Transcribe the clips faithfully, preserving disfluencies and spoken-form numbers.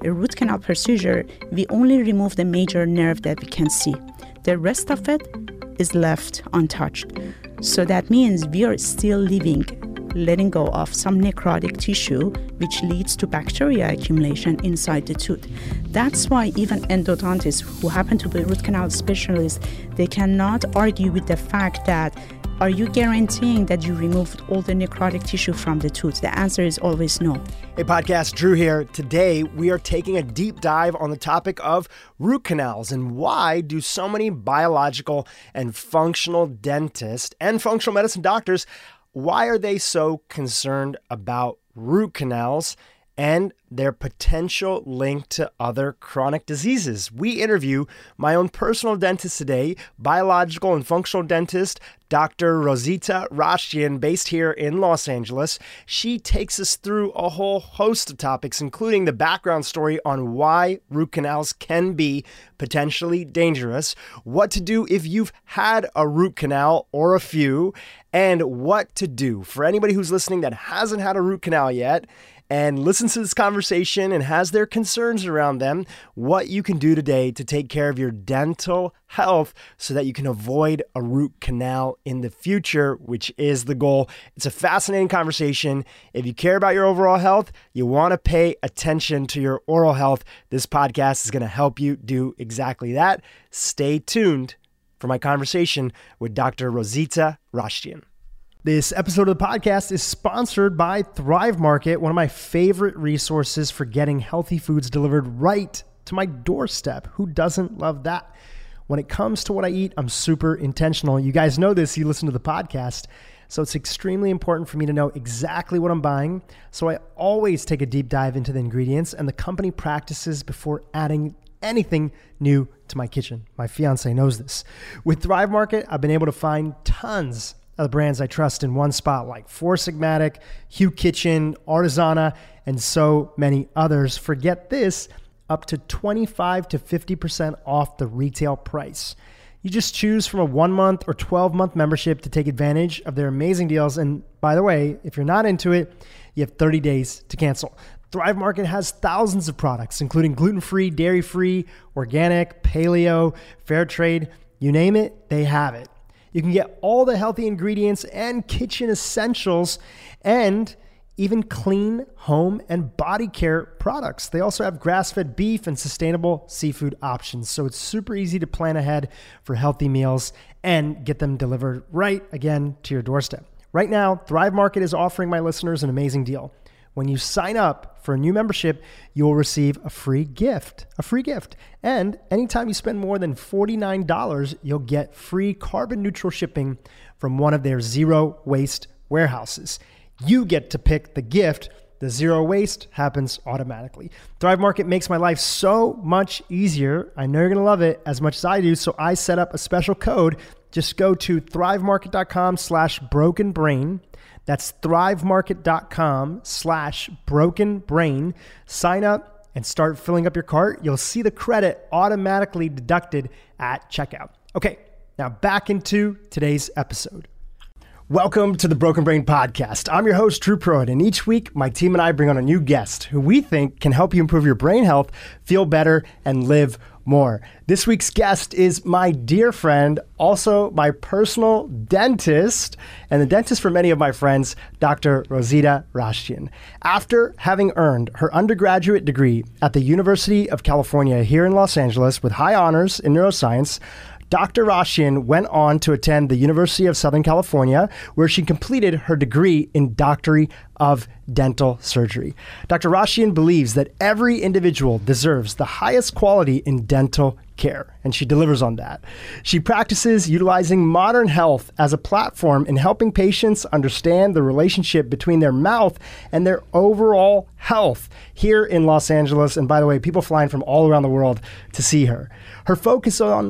a root canal procedure, we only remove the major nerve that we can see. The rest of it is left untouched. So that means we are still leaving, letting go of some necrotic tissue, which leads to bacteria accumulation inside the tooth. That's why even endodontists who happen to be root canal specialists, they cannot argue with the fact that, are you guaranteeing that you removed all the necrotic tissue from the tooth? The answer is always no. Hey podcast, Drew here. Today we are taking a deep dive on the topic of root canals and why do so many biological and functional dentists and functional medicine doctors, why are they so concerned about root canals and their potential link to other chronic diseases? We interview my own personal dentist today, biological and functional dentist, Doctor Rosita Rashtian, based here in Los Angeles. She takes us through a whole host of topics, including the background story on why root canals can be potentially dangerous, what to do if you've had a root canal or a few, and what to do for anybody who's listening that hasn't had a root canal yet and listens to this conversation and has their concerns around them, what you can do today to take care of your dental health so that you can avoid a root canal in the future, which is the goal. It's a fascinating conversation. If you care about your overall health, you want to pay attention to your oral health, this podcast is going to help you do exactly that. Stay tuned for my conversation with Doctor Rosita Rashtian. This episode of the podcast is sponsored by Thrive Market, one of my favorite resources for getting healthy foods delivered right to my doorstep. Who doesn't love that? When it comes to what I eat, I'm super intentional. You guys know this, you listen to the podcast. So it's extremely important for me to know exactly what I'm buying. So I always take a deep dive into the ingredients and the company practices before adding anything new to my kitchen. My fiance knows this. With Thrive Market, I've been able to find tons of the brands I trust in one spot, like Four Sigmatic, Hue Kitchen, Artisana, and so many others. Forget this, up to twenty-five to fifty percent off the retail price. You just choose from a one month or twelve month membership to take advantage of their amazing deals. And by the way, if you're not into it, you have thirty days to cancel. Thrive Market has thousands of products, including gluten-free, dairy-free, organic, paleo, fair trade, you name it, they have it. You can get all the healthy ingredients and kitchen essentials and even clean home and body care products. They also have grass-fed beef and sustainable seafood options. So it's super easy to plan ahead for healthy meals and get them delivered right, again, to your doorstep. Right now, Thrive Market is offering my listeners an amazing deal. When you sign up for a new membership, you'll receive a free gift, a free gift. And anytime you spend more than forty-nine dollars, you'll get free carbon neutral shipping from one of their zero waste warehouses. You get to pick the gift. The zero waste happens automatically. Thrive Market makes my life so much easier. I know you're going to love it as much as I do. So I set up a special code. Just go to thrivemarket.com slash broken brain. That's thrivemarket.com slash broken brain. Sign up and start filling up your cart. You'll see the credit automatically deducted at checkout. Okay, now back into today's episode. Welcome to the Broken Brain Podcast. I'm your host, Drew Pruitt, and each week my team and I bring on a new guest who we think can help you improve your brain health, feel better, and live more. This week's guest is my dear friend, also my personal dentist, and the dentist for many of my friends, Doctor Rosita Rashtian. After having earned her undergraduate degree at the University of California here in Los Angeles with high honors in neuroscience, Doctor Rashtian went on to attend the University of Southern California, where she completed her degree in Doctorate of Dental Surgery. Doctor Rashtian believes that every individual deserves the highest quality in dental care, and she delivers on that. She practices utilizing modern health as a platform in helping patients understand the relationship between their mouth and their overall health here in Los Angeles. And by the way, people flying from all around the world to see her. Her focus on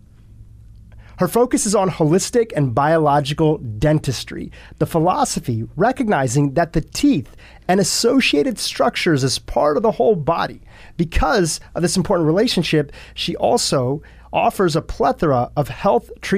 Her focus is on holistic and biological dentistry, the philosophy recognizing that the teeth and associated structures is part of the whole body. Because of this important relationship, she also offers a plethora of health treatment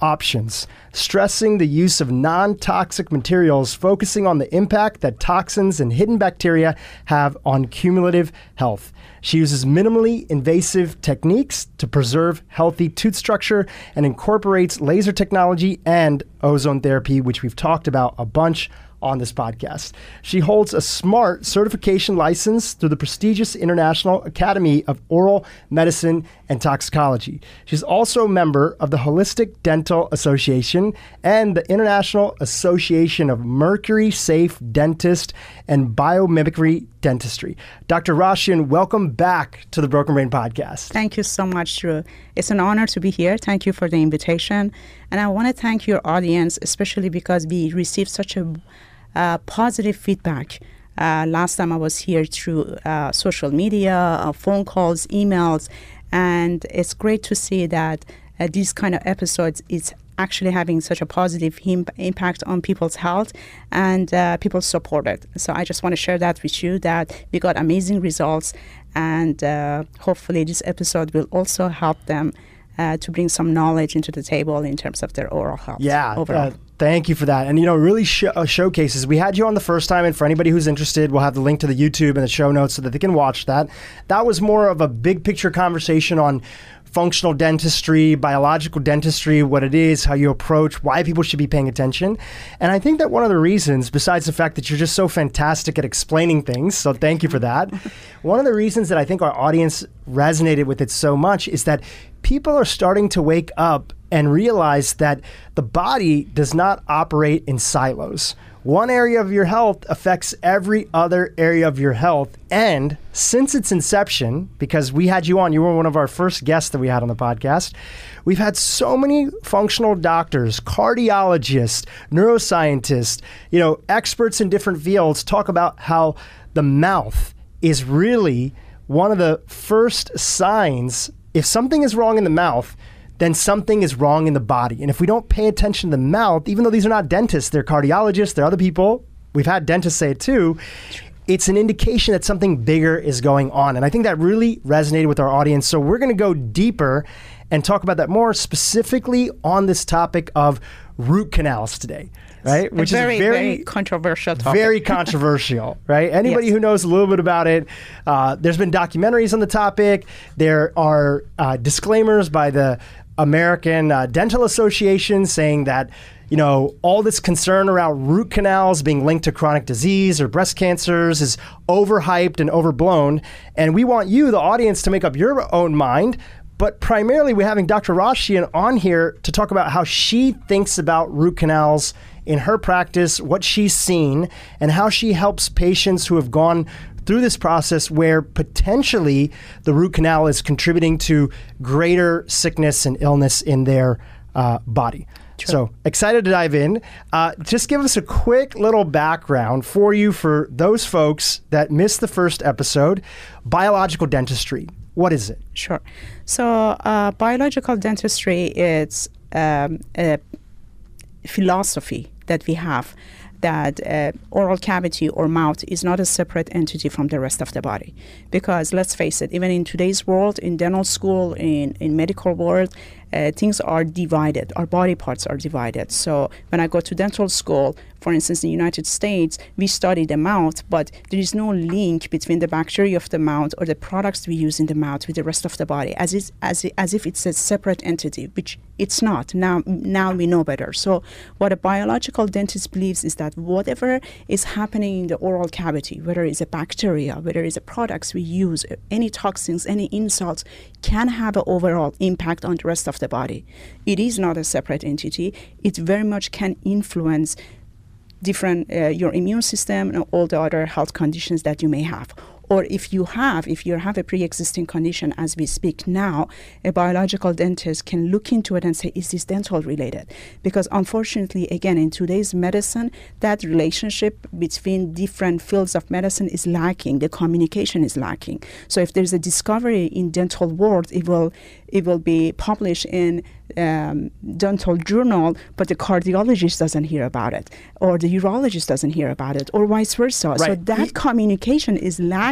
options, stressing the use of non-toxic materials, focusing on the impact that toxins and hidden bacteria have on cumulative health. She uses minimally invasive techniques to preserve healthy tooth structure and incorporates laser technology and ozone therapy, which we've talked about a bunch on this podcast. She holds a SMART certification license through the prestigious International Academy of Oral Medicine and Toxicology. She's also a member of the Holistic Dental Association and the International Association of Mercury Safe Dentist and Biomimicry Dentistry. Doctor Roshian, welcome back to the Broken Brain Podcast. Thank you so much, Drew. It's an honor to be here. Thank you for the invitation. And I want to thank your audience, especially because we received such a uh, positive feedback. Uh, last time I was here through uh, social media, uh, phone calls, emails, and it's great to see that uh, these kind of episodes is actually having such a positive him- impact on people's health, and uh, people support it. So I just want to share that with you, that we got amazing results, and uh, hopefully this episode will also help them uh, to bring some knowledge into the table in terms of their oral health. Yeah, overall. Uh, thank you for that. And, you know, really sh- uh, showcases. We had you on the first time, and for anybody who's interested, we'll have the link to the YouTube and the show notes so that they can watch that. That was more of a big picture conversation on functional dentistry, biological dentistry, what it is, how you approach, why people should be paying attention. And I think that one of the reasons, besides the fact that you're just so fantastic at explaining things, so thank you for that, one of the reasons that I think our audience resonated with it so much is that people are starting to wake up and realize that the body does not operate in silos. One area of your health affects every other area of your health. And since its inception, because we had you on, you were one of our first guests that we had on the podcast, we've had so many functional doctors, cardiologists, neuroscientists, you know, experts in different fields talk about how the mouth is really one of the first signs. If something is wrong in the mouth, then something is wrong in the body. And if we don't pay attention to the mouth, even though these are not dentists, they're cardiologists, they're other people, we've had dentists say it too, it's an indication that something bigger is going on. And I think that really resonated with our audience. So we're going to go deeper and talk about that more specifically on this topic of root canals today, right? Which very, is very, very controversial topic. Very controversial, right? Anybody yes. who knows a little bit about it, uh, there's been documentaries on the topic. There are uh, disclaimers by the American uh, Dental Association saying that, you know, all this concern around root canals being linked to chronic disease or breast cancers is overhyped and overblown. And we want you, the audience, to make up your own mind. But primarily, we're having Doctor Roshian on here to talk about how she thinks about root canals in her practice, what she's seen, and how she helps patients who have gone through this process where potentially the root canal is contributing to greater sickness and illness in their uh, body. Sure. So excited to dive in. Uh, just give us a quick little background for you for those folks that missed the first episode. Biological dentistry. What is it? Sure. So uh, biological dentistry is um, a philosophy that we have that uh, oral cavity or mouth is not a separate entity from the rest of the body. Because let's face it, even in today's world, in dental school, in, in medical world, uh, things are divided. Our body parts are divided. So when I go to dental school, for instance, in the United States, we study the mouth, but there is no link between the bacteria of the mouth or the products we use in the mouth with the rest of the body, as, is, as, as if it's a separate entity, which it's not. Now, now we know better. So what a biological dentist believes is that whatever is happening in the oral cavity, whether it's a bacteria, whether it's a products we use, any toxins, any insults, can have an overall impact on the rest of the body. It is not a separate entity. It very much can influence different uh, your immune system and all the other health conditions that you may have. Or if you have, if you have a pre-existing condition as we speak now, a biological dentist can look into it and say, is this dental related? Because unfortunately, again, in today's medicine, that relationship between different fields of medicine is lacking. The communication is lacking. So if there's a discovery in dental world, it will it will be published in um, dental journal, but the cardiologist doesn't hear about it, or the urologist doesn't hear about it, or vice versa. Right. So that e- communication is lacking.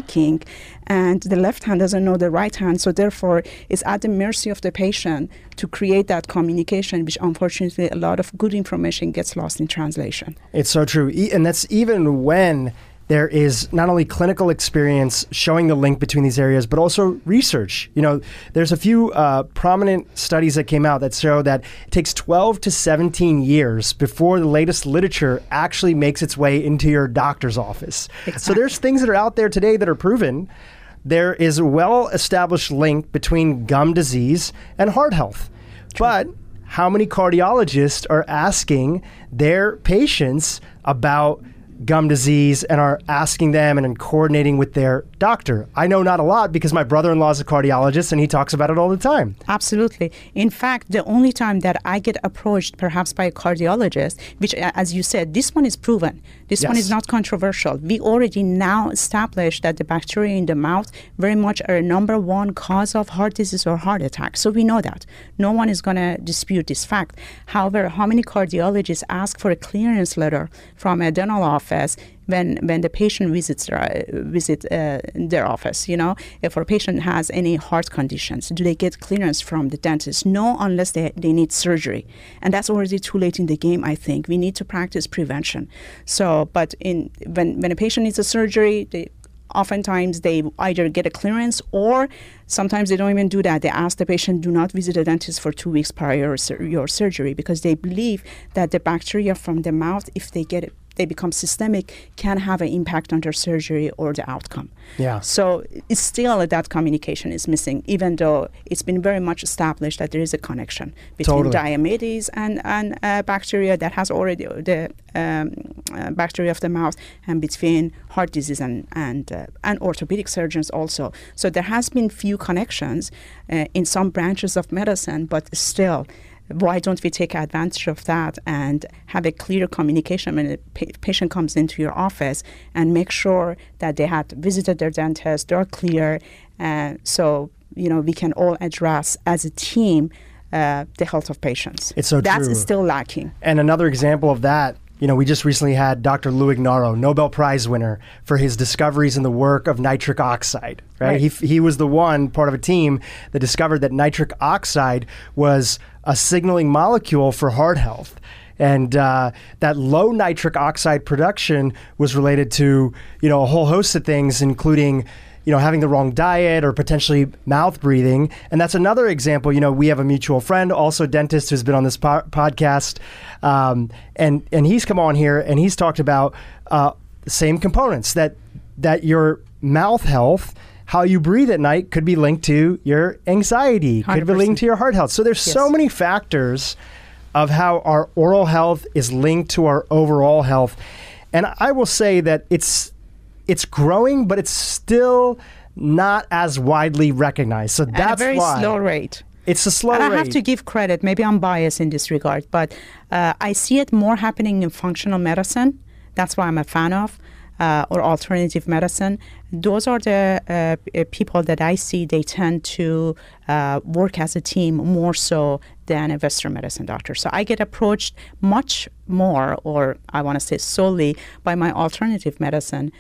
lacking, and the left hand doesn't know the right hand. So therefore, it's at the mercy of the patient to create that communication, which unfortunately a lot of good information gets lost in translation. It's so true. E- and that's even when there is not only clinical experience showing the link between these areas, but also research. You know, there's a few uh, prominent studies that came out that show that it takes twelve to seventeen years before the latest literature actually makes its way into your doctor's office. Exactly. So there's things that are out there today that are proven. There is a well-established link between gum disease and heart health. True. But how many cardiologists are asking their patients about gum disease and are asking them and coordinating with their doctor? I know not a lot because my brother-in-law is a cardiologist and he talks about it all the time. Absolutely. In fact, the only time that I get approached perhaps by a cardiologist, which as you said, this one is proven. This yes. one is not controversial. We already now established that the bacteria in the mouth very much are a number one cause of heart disease or heart attack. So we know that. No one is going to dispute this fact. However, how many cardiologists ask for a clearance letter from a dental office when when the patient visits their, visit uh, their office? You know, if a patient has any heart conditions, do they get clearance from the dentist? No, unless they, they need surgery. And that's already too late in the game, I think. We need to practice prevention. So, but in when, when a patient needs a surgery, they oftentimes they either get a clearance or sometimes they don't even do that. They ask the patient, do not visit a dentist for two weeks prior to your surgery, because they believe that the bacteria from the mouth, if they get it, they become systemic, can have an impact on their surgery or the outcome. Yeah. So it's still that communication is missing, even though it's been very much established that there is a connection between totally. diabetes and, and uh, bacteria that has already, the um, uh, bacteria of the mouth, and between heart disease and, and, uh, and orthopedic surgeons also. So there has been few connections uh, in some branches of medicine, but still, why don't we take advantage of that and have a clear communication when a pa- patient comes into your office and make sure that they had visited their dentist, they're clear, uh, so you know we can all address as a team uh, the health of patients. It's so That's true. still lacking. And another example of that, you know, we just recently had Doctor Lou Ignarro, Nobel Prize winner, for his discoveries in the work of nitric oxide, right? right. He, he was the one, part of a team, that discovered that nitric oxide was a signaling molecule for heart health. And uh, that low nitric oxide production was related to, you know, a whole host of things, including, you know, having the wrong diet or potentially mouth breathing. And that's another example. You know, we have a mutual friend, also a dentist, who's been on this po- podcast. Um, and, and he's come on here and he's talked about uh, the same components, that that your mouth health, how you breathe at night, could be linked to your anxiety, could be linked to your heart health. So there's yes. so many factors of how our oral health is linked to our overall health. And I will say that it's It's growing, but it's still not as widely recognized. So that's At a very why slow rate. It's a slow and rate. I have to give credit. Maybe I'm biased in this regard, but uh, I see it more happening in functional medicine. That's why I'm a fan of, uh, or alternative medicine. Those are the uh, people that I see. They tend to uh, work as a team more so than a Western medicine doctor. So I get approached much more, or I want to say solely, by my alternative medicine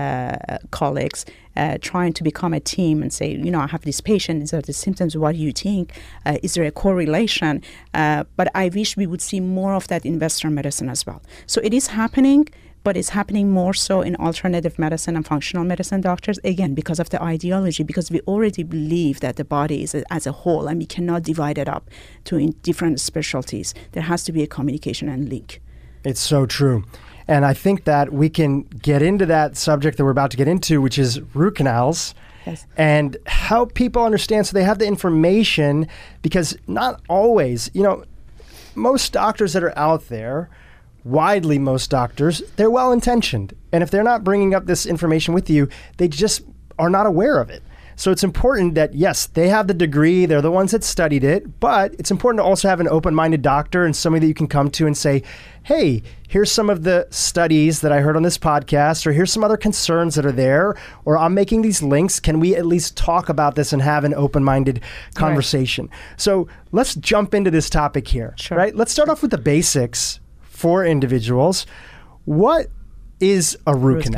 uh, colleagues uh, trying to become a team and say, you know, I have this patient, these are the symptoms, what do you think? Uh, is there a correlation? Uh, but I wish we would see more of that in Western medicine as well. So it is happening, but it's happening more so in alternative medicine and functional medicine doctors, again, because of the ideology, because we already believe that the body is a, as a whole, and we cannot divide it up to in different specialties. There has to be a communication and link. It's so true. And I think that we can get into that subject that we're about to get into, which is root canals. Yes. And help people understand so they have the information, because not always, you know, most doctors that are out there, widely most doctors, they're well-intentioned. And if they're not bringing up this information with you, they just are not aware of it. So it's important that, yes, they have the degree, they're the ones that studied it, but it's important to also have an open-minded doctor and somebody that you can come to and say, hey, here's some of the studies that I heard on this podcast, or here's some other concerns that are there, or I'm making these links. Can we at least talk about this and have an open-minded conversation? Right. So let's jump into this topic here, sure. right? Let's start off with the basics for individuals. What is a root, root canal? canal?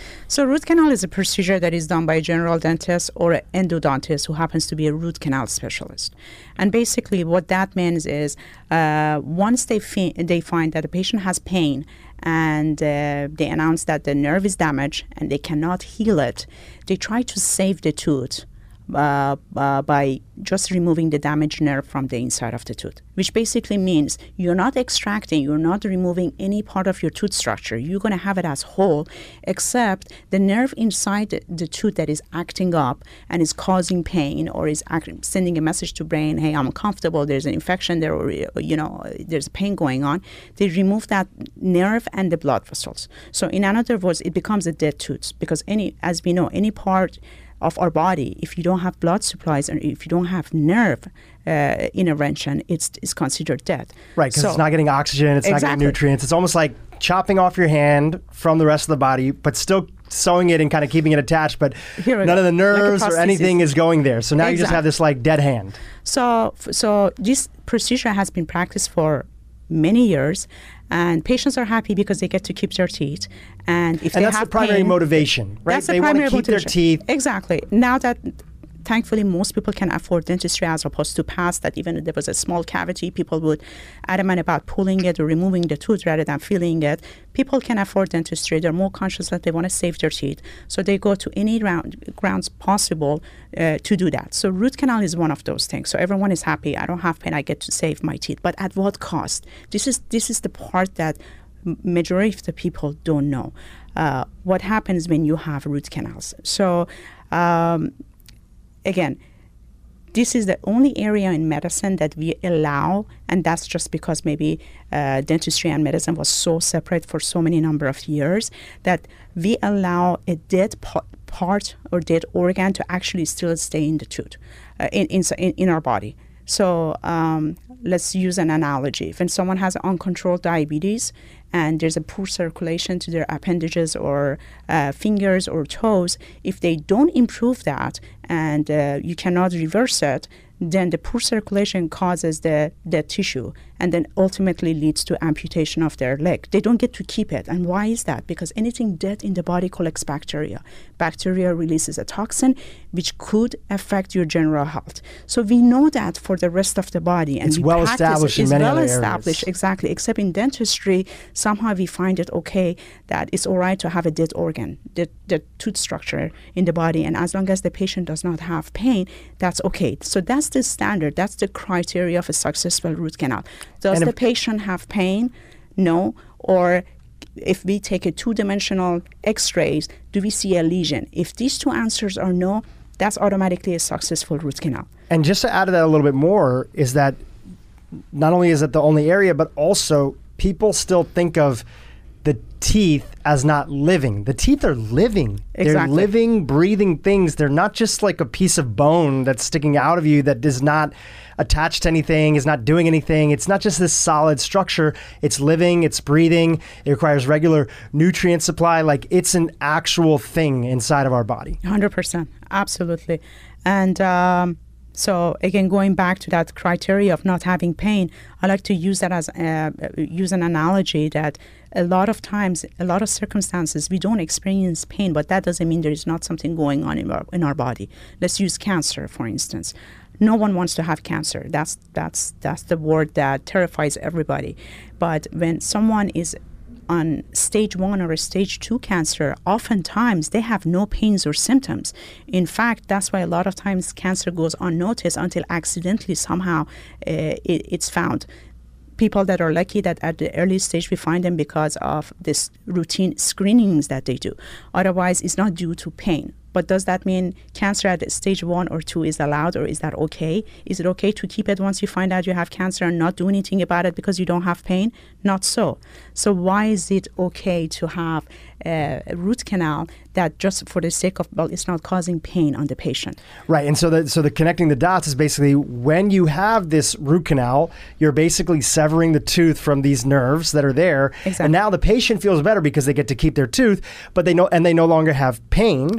So root canal is a procedure that is done by a general dentist or an endodontist who happens to be a root canal specialist. And basically what that means is uh, once they, fi- they find that the patient has pain and uh, they announce that the nerve is damaged and they cannot heal it, they try to save the tooth Uh, uh, by just removing the damaged nerve from the inside of the tooth, which basically means you're not extracting, you're not removing any part of your tooth structure. You're going to have it as whole, except the nerve inside the, the tooth that is acting up and is causing pain or is act- sending a message to brain, hey, I'm uncomfortable, there's an infection there, or, you know, there's pain going on. They remove that nerve and the blood vessels. So in other words, it becomes a dead tooth, because any, as we know, any part of our body, if you don't have blood supplies and if you don't have nerve uh, intervention, it's, it's considered dead. Right, because so, it's not getting oxygen, it's exactly. not getting nutrients. It's almost like chopping off your hand from the rest of the body, but still sewing it and kind of keeping it attached, but none go. of the nerves like or anything is going there. So now exactly. you just have this like dead hand. So, so this procedure has been practiced for many years, and patients are happy because they get to keep their teeth. And if and they that's have the primary pain, motivation, right? That's the they want primary to keep motivation. their teeth. Exactly. Now that thankfully most people can afford dentistry, as opposed to past that even if there was a small cavity, people would adamant about pulling it or removing the tooth rather than filling it. People can afford dentistry. They're more conscious that they want to save their teeth. So they go to any round, grounds possible uh, to do that. So root canal is one of those things. So everyone is happy. I don't have pain. I get to save my teeth. But at what cost? This is this is the part that majority of the people don't know. Uh, what happens when you have root canals? So um, again, this is the only area in medicine that we allow, and that's just because maybe uh, dentistry and medicine was so separate for so many number of years, that we allow a dead pa- part or dead organ to actually still stay in the tooth, uh, in, in, in our body. So um, let's use an analogy. When someone has uncontrolled diabetes and there's a poor circulation to their appendages or uh, fingers or toes, if they don't improve that and uh, you cannot reverse it, then the poor circulation causes the dead tissue and then ultimately leads to amputation of their leg. They don't get to keep it. And why is that? Because anything dead in the body collects bacteria. Bacteria releases a toxin which could affect your general health. So we know that for the rest of the body. And it's we well practice established it. in many well other established, areas. Exactly. Except in dentistry, somehow we find it okay that it's all right to have a dead organ, the, the tooth structure in the body. And as long as the patient does not have pain, that's okay. So that's the standard. That's the criteria of a successful root canal. Does and the patient have pain? No. Or if we take a two-dimensional x-rays, do we see a lesion? If these two answers are no, that's automatically a successful root canal. And just to add to that a little bit more is that not only is it the only area, but also people still think of the teeth as not living. The teeth are living. Exactly. They're living, breathing things. They're not just like a piece of bone that's sticking out of you that is not attached to anything, is not doing anything. It's not just this solid structure. It's living, it's breathing. It requires regular nutrient supply. Like it's an actual thing inside of our body. one hundred percent. Absolutely. And um, so again, going back to that criteria of not having pain, I like to use that as uh, use an analogy that a lot of times, a lot of circumstances, we don't experience pain, but that doesn't mean there is not something going on in our, in our body. Let's use cancer, for instance. No one wants to have cancer. That's that's that's the word that terrifies everybody. But when someone is on stage one or a stage two cancer, oftentimes they have no pains or symptoms. In fact, that's why a lot of times cancer goes unnoticed until accidentally somehow uh, it, it's found. People that are lucky that at the early stage we find them because of this routine screenings that they do. Otherwise, it's not due to pain. But does that mean cancer at stage one or two is allowed, or is that okay? Is it okay to keep it once you find out you have cancer and not do anything about it because you don't have pain? Not so. So why is it okay to have a root canal that just for the sake of, well, it's not causing pain on the patient? Right. And so the, so the connecting the dots is basically when you have this root canal, you're basically severing the tooth from these nerves that are there. Exactly. And now the patient feels better because they get to keep their tooth, but they know, and they no longer have pain. Right.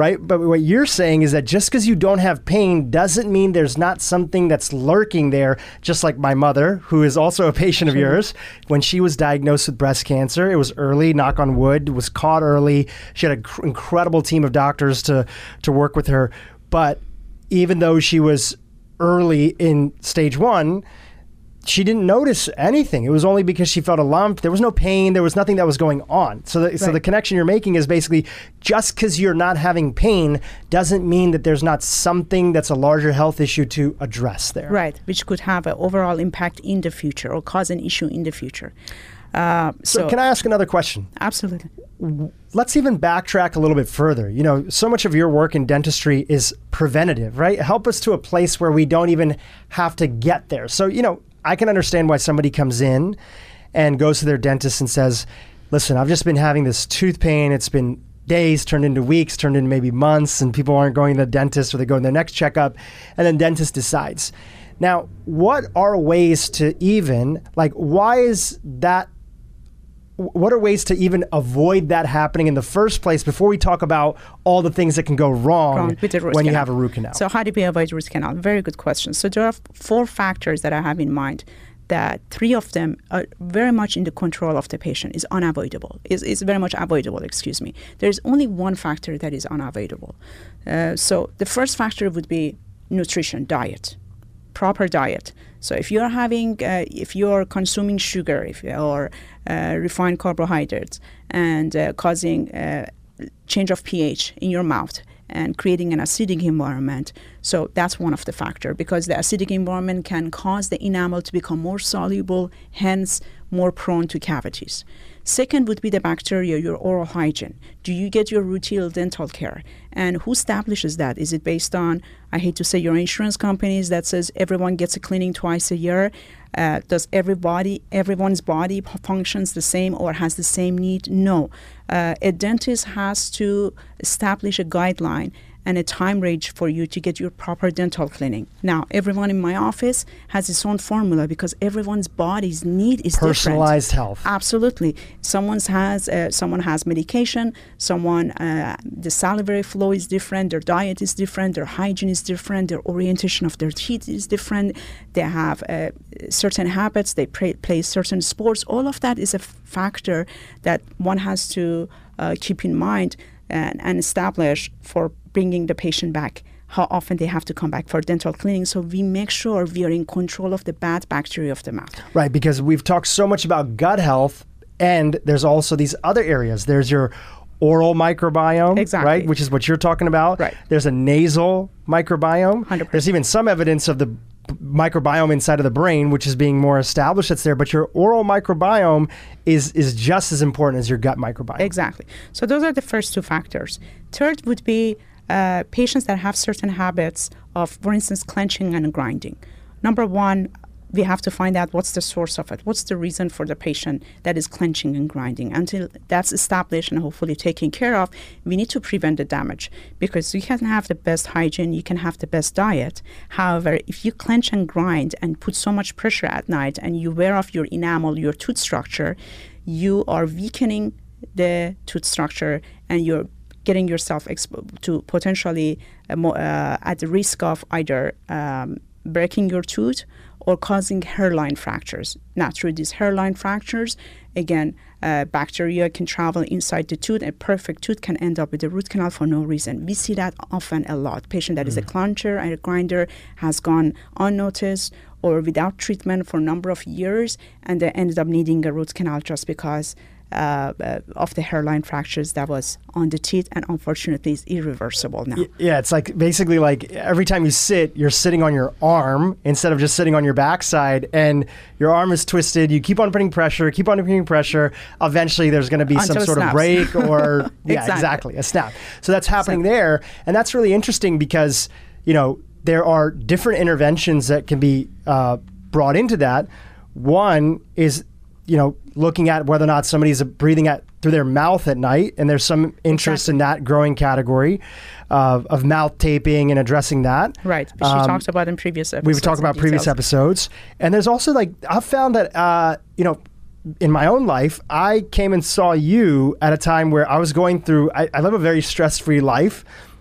right? But what you're saying is that just because you don't have pain doesn't mean there's not something that's lurking there, just like my mother, who is also a patient of yours. When she was diagnosed with breast cancer, it was early, knock on wood, was caught early. She had an cr- incredible team of doctors to, to work with her. But even though she was early in stage one, she didn't notice anything. It was only because she felt a lump. There was no pain. There was nothing that was going on. So the, right. so the connection you're making is basically just because you're not having pain doesn't mean that there's not something that's a larger health issue to address there. Right, which could have an overall impact in the future or cause an issue in the future. Uh, so, so can I ask another question? Absolutely. Let's even backtrack a little bit further. You know, so much of your work in dentistry is preventative, right? Help us to a place where we don't even have to get there. So, you know, I can understand why somebody comes in and goes to their dentist and says, listen, I've just been having this tooth pain. It's been days, turned into weeks, turned into maybe months, and people aren't going to the dentist or they go to their next checkup, and then dentist decides. Now, what are ways to even, like, why is that, what are ways to even avoid that happening in the first place before we talk about all the things that can go wrong, wrong with the root when canal. You have a root canal? So how do we avoid root canal? Very good question. So there are four factors that I have in mind that three of them are very much in the control of the patient, is unavoidable, is, is very much avoidable, excuse me. There's only one factor that is unavoidable. Uh, so the first factor would be nutrition, diet, proper diet. So if you're having, uh, if you're consuming sugar if, or uh, refined carbohydrates and uh, causing uh, change of pH in your mouth and creating an acidic environment, so that's one of the factors, because the acidic environment can cause the enamel to become more soluble, hence more prone to cavities. Second would be the bacteria, your oral hygiene. Do you get your routine dental care? And who establishes that? Is it based on, I hate to say, your insurance companies that says everyone gets a cleaning twice a year? Uh, does everybody, everyone's body functions the same or has the same need? No. Uh, a dentist has to establish a guideline and a time range for you to get your proper dental cleaning. Now, everyone in my office has its own formula because everyone's body's need is personalized different. Health. Absolutely. Someone's has uh, someone has medication. Someone uh, the salivary flow is different. Their diet is different. Their hygiene is different. Their orientation of their teeth is different. They have uh, certain habits. They play, play certain sports. All of that is a factor that one has to uh, keep in mind and, and establish for bringing the patient back, how often they have to come back for dental cleaning. So we make sure we are in control of the bad bacteria of the mouth. Right, because we've talked so much about gut health, and there's also these other areas. There's your oral microbiome, exactly. right, which is what you're talking about. Right. There's a nasal microbiome. one hundred percent. There's even some evidence of the microbiome inside of the brain, which is being more established. That's there, but your oral microbiome is is just as important as your gut microbiome. Exactly. So those are the first two factors. Third would be uh, patients that have certain habits of, for instance, clenching and grinding. Number one, we have to find out what's the source of it. What's the reason for the patient that is clenching and grinding? Until that's established and hopefully taken care of, we need to prevent the damage, because you can have the best hygiene, you can have the best diet. However, if you clench and grind and put so much pressure at night and you wear off your enamel, your tooth structure, you are weakening the tooth structure and you're getting yourself expo- to potentially uh, more, uh, at the risk of either um, breaking your tooth or causing hairline fractures. Now, through these hairline fractures, again, uh, bacteria can travel inside the tooth. A perfect tooth can end up with a root canal for no reason. We see that often a lot. Patient that mm. is a clencher and a grinder has gone unnoticed or without treatment for a number of years, and they ended up needing a root canal just because Uh, uh, of the hairline fractures that was on the teeth, and unfortunately it's irreversible now. Yeah, it's like basically like every time you sit, you're sitting on your arm instead of just sitting on your backside, and your arm is twisted. You keep on putting pressure, keep on putting pressure. Eventually there's going to be Until some sort snaps. of break or, yeah, exactly. exactly, a snap. So that's happening So. there. And that's really interesting because, you know, there are different interventions that can be uh, brought into that. One is, you know, looking at whether or not somebody's breathing at through their mouth at night, and there's some interest exactly. in that growing category uh, of mouth taping and addressing that. Right, which um, we talked about in previous episodes. We've talked about previous episodes. And there's also like, I've found that, uh, you know, in my own life, I came and saw you at a time where I was going through, I, I live a very stress-free life,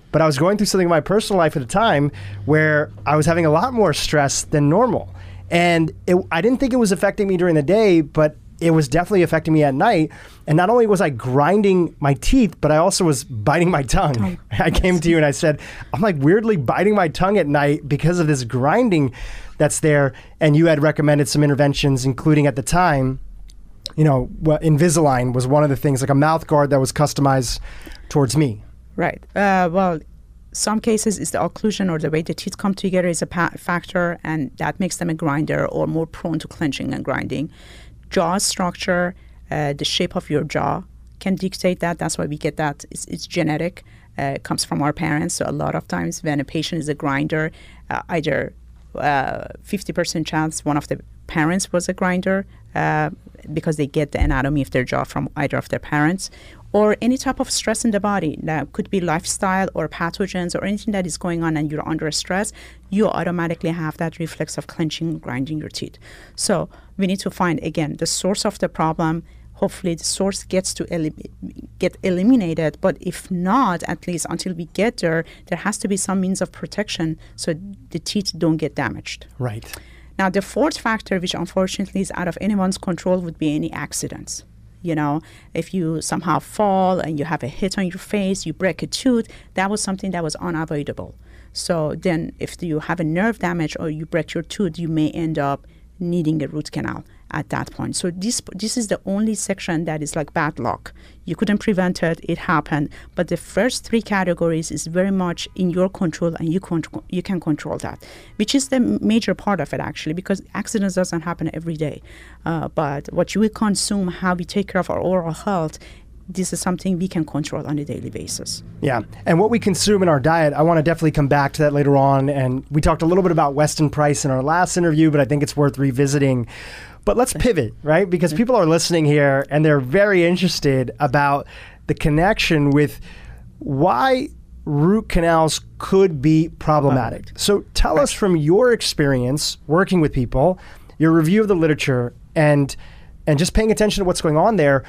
but I was going through something in my personal life at the time where I was having a lot more stress than normal. And it, I didn't think it was affecting me during the day, but it was definitely affecting me at night. And not only was I grinding my teeth, but I also was biting my tongue. Oh, I came to you and I said, I'm like weirdly biting my tongue at night because of this grinding that's there. And you had recommended some interventions, including at the time, you know, Invisalign was one of the things, like a mouth guard that was customized towards me. Right. Uh, well, some cases is the occlusion or the way the teeth come together is a pa- factor, and that makes them a grinder or more prone to clenching and grinding. Jaw structure, uh, the shape of your jaw can dictate that. That's why we get that. It's, it's genetic. Uh, it comes from our parents. So a lot of times when a patient is a grinder, uh, either uh, fifty percent chance one of the parents was a grinder uh, because they get the anatomy of their jaw from either of their parents, or any type of stress in the body. That could be lifestyle or pathogens or anything that is going on and you're under stress, you automatically have that reflex of clenching, grinding your teeth. So we need to find, again, the source of the problem. Hopefully the source gets to elim- get eliminated, but if not, at least until we get there, there has to be some means of protection so the teeth don't get damaged. Right. Now, the fourth factor, which unfortunately is out of anyone's control, would be any accidents. You know, if you somehow fall and you have a hit on your face, you break a tooth, that was something that was unavoidable. So then if you have a nerve damage or you break your tooth, you may end up needing a root canal at that point. So this this is the only section that is like bad luck. You couldn't prevent it, it happened. But the first three categories is very much in your control, and you, con- you can control that, which is the major part of it actually, because accidents doesn't happen every day. Uh, but what we consume, how we take care of our oral health, this is something we can control on a daily basis. Yeah. And what we consume in our diet, I want to definitely come back to that later on. And we talked a little bit about Weston Price in our last interview, but I think it's worth revisiting. But let's pivot, right? Because people are listening here and they're very interested about the connection with why root canals could be problematic. So tell us from your experience working with people, your review of the literature, and and just paying attention to what's going on there,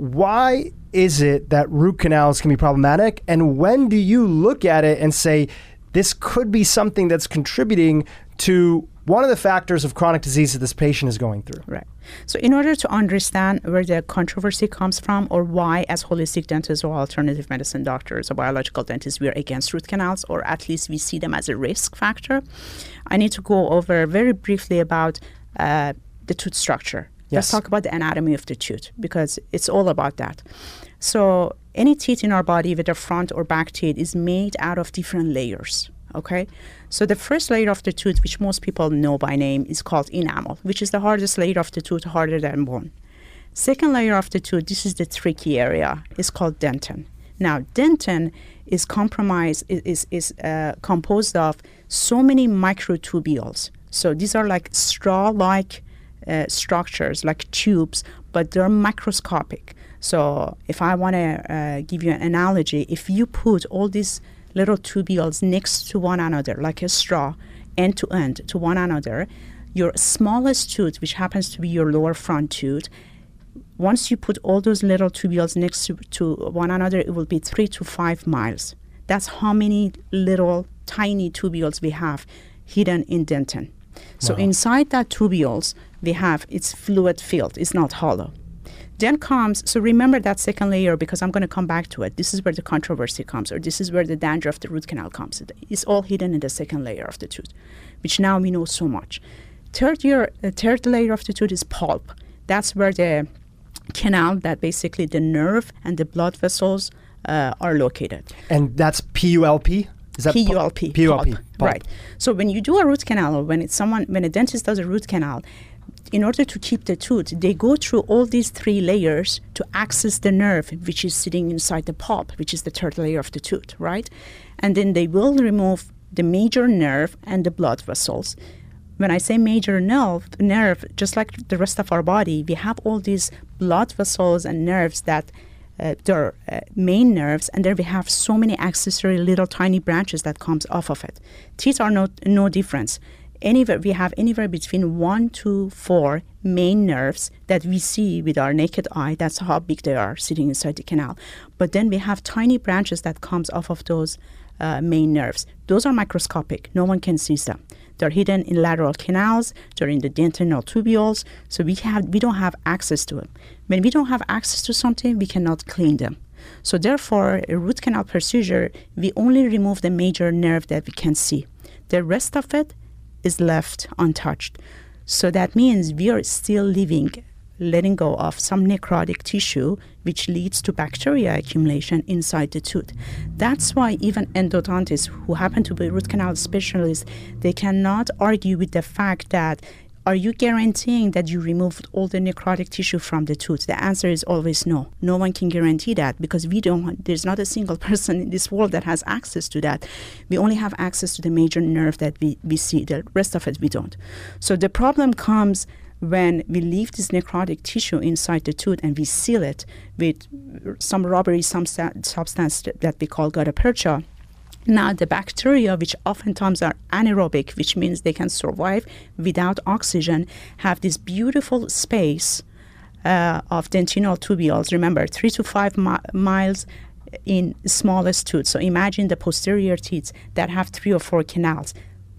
why is it that root canals can be problematic? And when do you look at it and say, this could be something that's contributing to one of the factors of chronic disease that this patient is going through? Right. So in order to understand where the controversy comes from, or why as holistic dentists or alternative medicine doctors or biological dentists we are against root canals, or at least we see them as a risk factor, I need to go over very briefly about uh, the tooth structure. Yes. Let's talk about the anatomy of the tooth, because it's all about that. So any teeth in our body, whether front or back teeth, is made out of different layers. Okay, so the first layer of the tooth, which most people know by name, is called enamel, which is the hardest layer of the tooth, harder than bone. Second layer of the tooth, this is the tricky area, is called dentin. Now, dentin is compromised, is is uh, composed of so many microtubules. So these are like straw-like uh, structures, like tubes, but they're microscopic. So if I want to uh, give you an analogy, if you put all these little tubules next to one another, like a straw, end to end to one another, your smallest tooth, which happens to be your lower front tooth, once you put all those little tubules next to, to one another, it will be three to five miles. That's how many little tiny tubules we have hidden in dentin. So wow. Inside that tubules, we have, it's fluid filled, it's not hollow. Then comes, so remember that second layer, because I'm going to come back to it. This is where the controversy comes, or this is where the danger of the root canal comes. It's all hidden in the second layer of the tooth, which now we know so much. Third, year, uh, third layer of the tooth is pulp. That's where the canal, that basically the nerve and the blood vessels uh, are located. And that's P U L P? Is that P U L P. P U L P. Pulp. Right. So when you do a root canal, or when it's someone, when a dentist does a root canal, in order to keep the tooth, they go through all these three layers to access the nerve, which is sitting inside the pulp, which is the third layer of the tooth, right? And then they will remove the major nerve and the blood vessels. When I say major nerve, nerve, just like the rest of our body, we have all these blood vessels and nerves that uh, they're uh, main nerves, and there we have so many accessory little tiny branches that comes off of it. Teeth are no, no difference. Anywhere we have anywhere between one to four main nerves that we see with our naked eye. That's how big they are sitting inside the canal. But then we have tiny branches that comes off of those uh, main nerves. Those are microscopic. No one can see them. They're hidden in lateral canals. They're in the dentinal tubules. So we have we don't have access to them. When we don't have access to something, we cannot clean them. So therefore, a root canal procedure, we only remove the major nerve that we can see. The rest of it is left untouched. So that means we are still living, letting go of some necrotic tissue, which leads to bacteria accumulation inside the tooth. That's why even endodontists who happen to be root canal specialists, they cannot argue with the fact that, are you guaranteeing that you removed all the necrotic tissue from the tooth? The answer is always no. No one can guarantee that because we don't, there's not a single person in this world that has access to that. We only have access to the major nerve that we, we see. The rest of it we don't. So the problem comes when we leave this necrotic tissue inside the tooth and we seal it with some rubbery substance that we call gutta percha. Now, the bacteria, which oftentimes are anaerobic, which means they can survive without oxygen, have this beautiful space uh, of dentinal tubules. Remember, three to five mi- miles in smallest tooth. So imagine the posterior teeth that have three or four canals,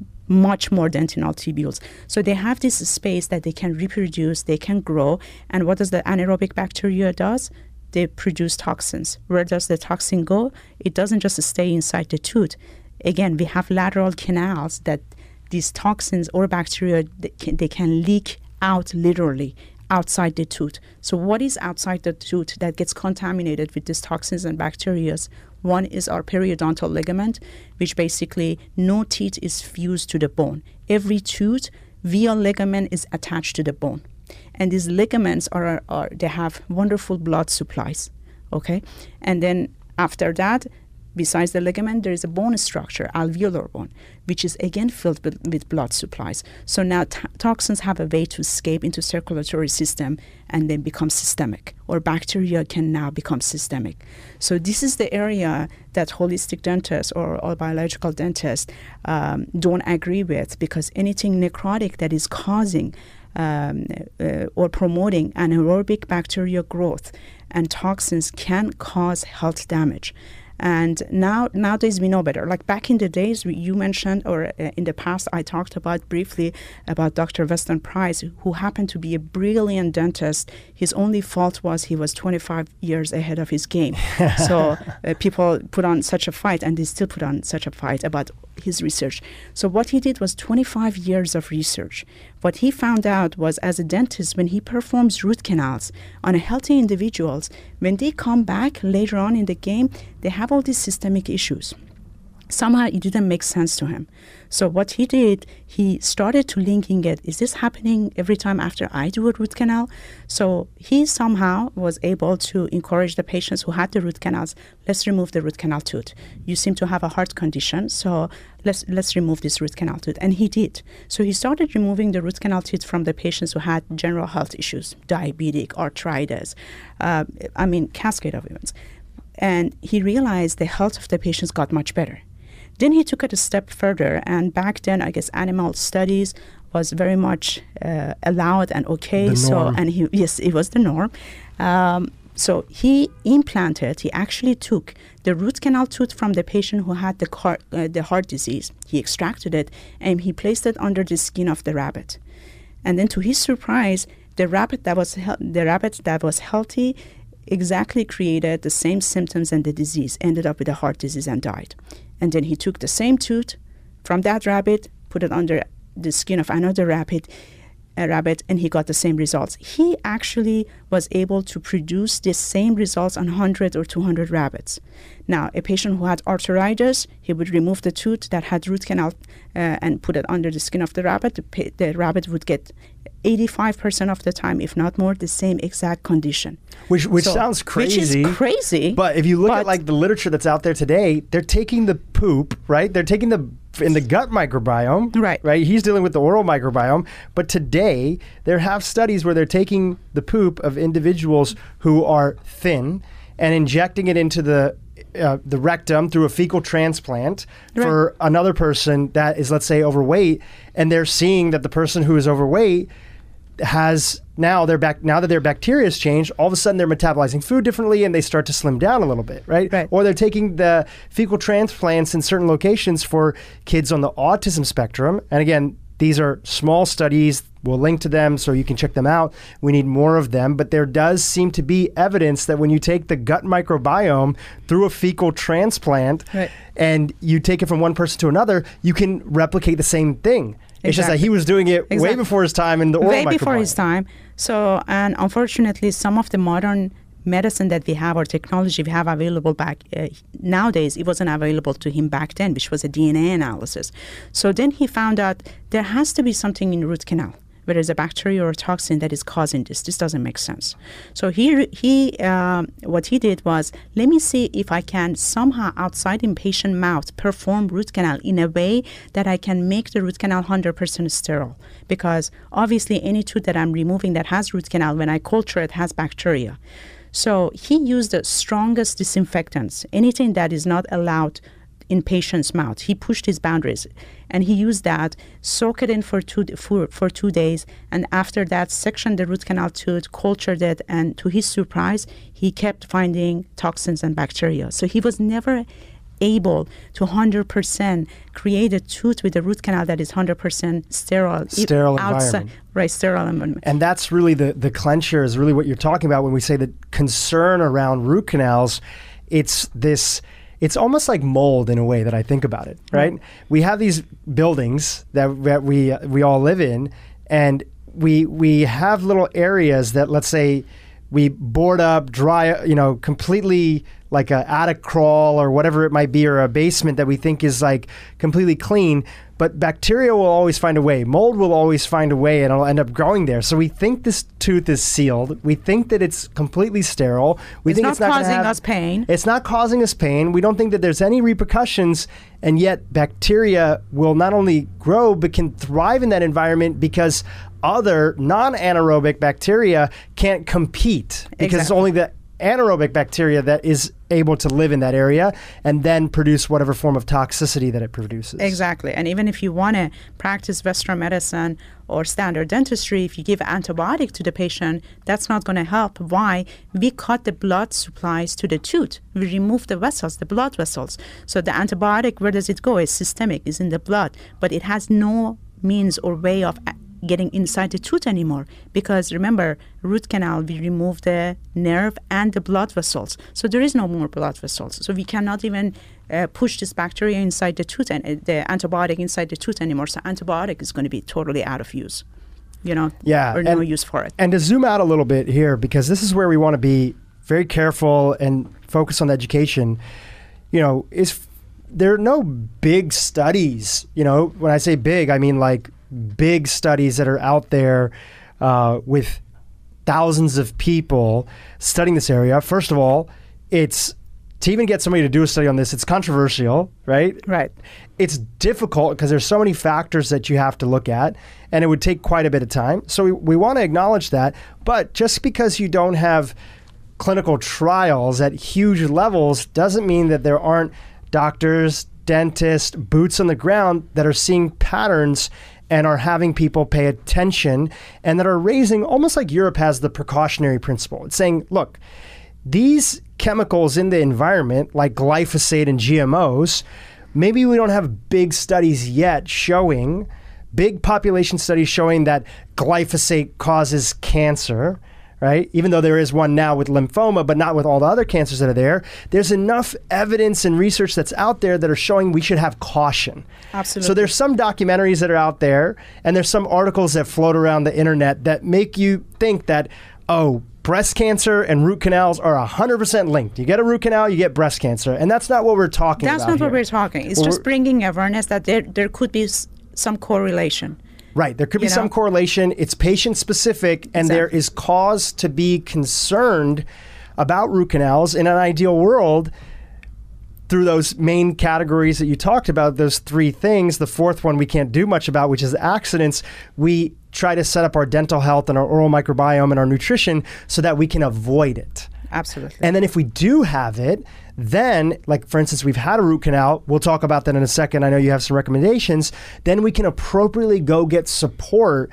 much more dentinal tubules. So they have this space that they can reproduce, they can grow. And what does the anaerobic bacteria does? They produce toxins. Where does the toxin go? It doesn't just stay inside the tooth. Again, we have lateral canals that these toxins or bacteria, they can, they can leak out literally outside the tooth. So what is outside the tooth that gets contaminated with these toxins and bacteria? One is our periodontal ligament, which basically no teeth is fused to the bone. Every tooth via ligament is attached to the bone. And these ligaments are, are they have wonderful blood supplies, okay? And then after that, besides the ligament, there is a bone structure, alveolar bone, which is again filled with, with blood supplies. So now t- toxins have a way to escape into circulatory system and then become systemic, or bacteria can now become systemic. So this is the area that holistic dentists or, or biological dentists um, don't agree with, because anything necrotic that is causing Um, uh, or promoting anaerobic bacterial growth and toxins can cause health damage. And now nowadays we know better. Like back in the days, we, you mentioned, or uh, in the past, I talked about briefly about Doctor Weston Price, who happened to be a brilliant dentist. His only fault was he was twenty-five years ahead of his game. So uh, people put on such a fight, and they still put on such a fight about his research. So what he did was twenty-five years of research. What he found out was, as a dentist, when he performs root canals on a healthy individuals, when they come back later on in the game, they have all these systemic issues. Somehow it didn't make sense to him. So what he did, he started to linking it. Is this happening every time after I do a root canal? So he somehow was able to encourage the patients who had the root canals, let's remove the root canal tooth. You seem to have a heart condition, so let's let's remove this root canal tooth. And he did. So he started removing the root canal tooth from the patients who had general health issues, diabetic, arthritis, uh, I mean, cascade of events. And he realized the health of the patients got much better. Then he took it a step further, and back then, I guess, animal studies was very much uh, allowed and okay. The so, norm. and he, yes, it was the norm. Um, so he implanted. He actually took the root canal tooth from the patient who had the car, uh, the heart disease. He extracted it and he placed it under the skin of the rabbit. And then, to his surprise, the rabbit that was he- the rabbit that was healthy exactly created the same symptoms and the disease, ended up with a heart disease and died. And then he took the same tooth from that rabbit, put it under the skin of another rabbit, a rabbit, and he got the same results. He actually was able to produce the same results on one hundred or two hundred rabbits. Now, a patient who had arthritis, he would remove the tooth that had root canal uh, and put it under the skin of the rabbit. The, pa- the rabbit would get eighty-five percent of the time, if not more, the same exact condition. Which which So- sounds crazy. Which is crazy. But if you look but- at like the literature that's out there today, they're taking the poop, right? They're taking the in the gut microbiome, Right. Right. He's dealing with the oral microbiome. But today, there have studies where they're taking the poop of individuals who are thin and injecting it into the uh, the rectum through a fecal transplant Right. for another person that is, let's say, overweight, and they're seeing that the person who is overweight has now they're back. Now that their bacteria has changed, all of a sudden they're metabolizing food differently, and they start to slim down a little bit, right? Right. Or they're taking the fecal transplants in certain locations for kids on the autism spectrum. And again, these are small studies. We'll link to them so you can check them out. We need more of them. But there does seem to be evidence that when you take the gut microbiome through a fecal transplant right. and you take it from one person to another, you can replicate the same thing. It's exactly. just that he was doing it exactly. way before his time in the oral way microbiome. before his time. So, and unfortunately, some of the modern medicine that we have or technology we have available back uh, nowadays, it wasn't available to him back then, which was a D N A analysis. So then he found out there has to be something in the root canal, whether there's a bacteria or a toxin that is causing this. This doesn't make sense. So he, he um, what he did was, let me see if I can somehow outside in patient mouth perform root canal in a way that I can make the root canal one hundred percent sterile. Because obviously any tooth that I'm removing that has root canal, when I culture it, has bacteria. So he used the strongest disinfectants, anything that is not allowed in patient's mouth. He pushed his boundaries, and he used that, soak it in for two for, for two days, and after that, sectioned the root canal tooth, cultured it, and to his surprise, he kept finding toxins and bacteria. So he was never able to one hundred percent create a tooth with a root canal that is one hundred percent sterile. Sterile outside, environment. Right, sterile environment. And that's really the, the clincher is really what you're talking about when we say the concern around root canals. It's this, it's almost like mold in a way that I think about it, right? Mm. We have these buildings that, that we we all live in, and we we have little areas that, let's say, we board up, dry, you know, completely like a attic crawl or whatever it might be, or a basement that we think is like completely clean. But bacteria will always find a way. Mold will always find a way, and it'll end up growing there. So we think this tooth is sealed. We think that it's completely sterile. We it's think not it's not causing have, us pain. It's not causing us pain. We don't think that there's any repercussions, and yet bacteria will not only grow but can thrive in that environment because other non-anaerobic bacteria can't compete because exactly. it's only the anaerobic bacteria that is able to live in that area and then produce whatever form of toxicity that it produces. Exactly. And even if you want to practice Western medicine or standard dentistry, if you give antibiotic to the patient, that's not going to help. Why? We cut the blood supplies to the tooth. We remove the vessels, the blood vessels. So the antibiotic, where does it go? It's systemic, it's in the blood, but it has no means or way of getting inside the tooth anymore, because remember, root canal, we remove the nerve and the blood vessels, so there is no more blood vessels, so we cannot even uh, push this bacteria inside the tooth and uh, the antibiotic inside the tooth anymore. So antibiotic is going to be totally out of use, you know, yeah, or and, no use for it. And to zoom out a little bit here, because this is where we want to be very careful and focus on education, you know, is there are no big studies, you know, when I say big, I mean like big studies that are out there uh, with thousands of people studying this area. First of all, it's to even get somebody to do a study on this, it's controversial, right? Right. It's difficult because there's so many factors that you have to look at, and it would take quite a bit of time. So we, we want to acknowledge that. But just because you don't have clinical trials at huge levels doesn't mean that there aren't doctors, dentists, boots on the ground that are seeing patterns and are having people pay attention, and that are raising, almost like Europe has the precautionary principle. It's saying, look, these chemicals in the environment, like glyphosate and G M Os, maybe we don't have big studies yet showing, big population studies showing that glyphosate causes cancer, right? Even though there is one now with lymphoma, but not with all the other cancers that are there. There's enough evidence and research that's out there that are showing we should have caution. Absolutely. So there's some documentaries that are out there, and there's some articles that float around the internet that make you think that, oh, breast cancer and root canals are one hundred percent linked. You get a root canal, you get breast cancer. And that's not what we're talking that's about That's not here. what we're talking. It's well, just bringing awareness that there, there could be s- some correlation. Right. There could be you know? some correlation. It's patient-specific, and exactly. there is cause to be concerned about root canals. In an ideal world, through those main categories that you talked about, those three things, the fourth one we can't do much about, which is accidents, we try to set up our dental health and our oral microbiome and our nutrition so that we can avoid it. Absolutely. And then if we do have it, then, like, for instance, we've had a root canal. We'll talk about that in a second. I know you have some recommendations. Then we can appropriately go get support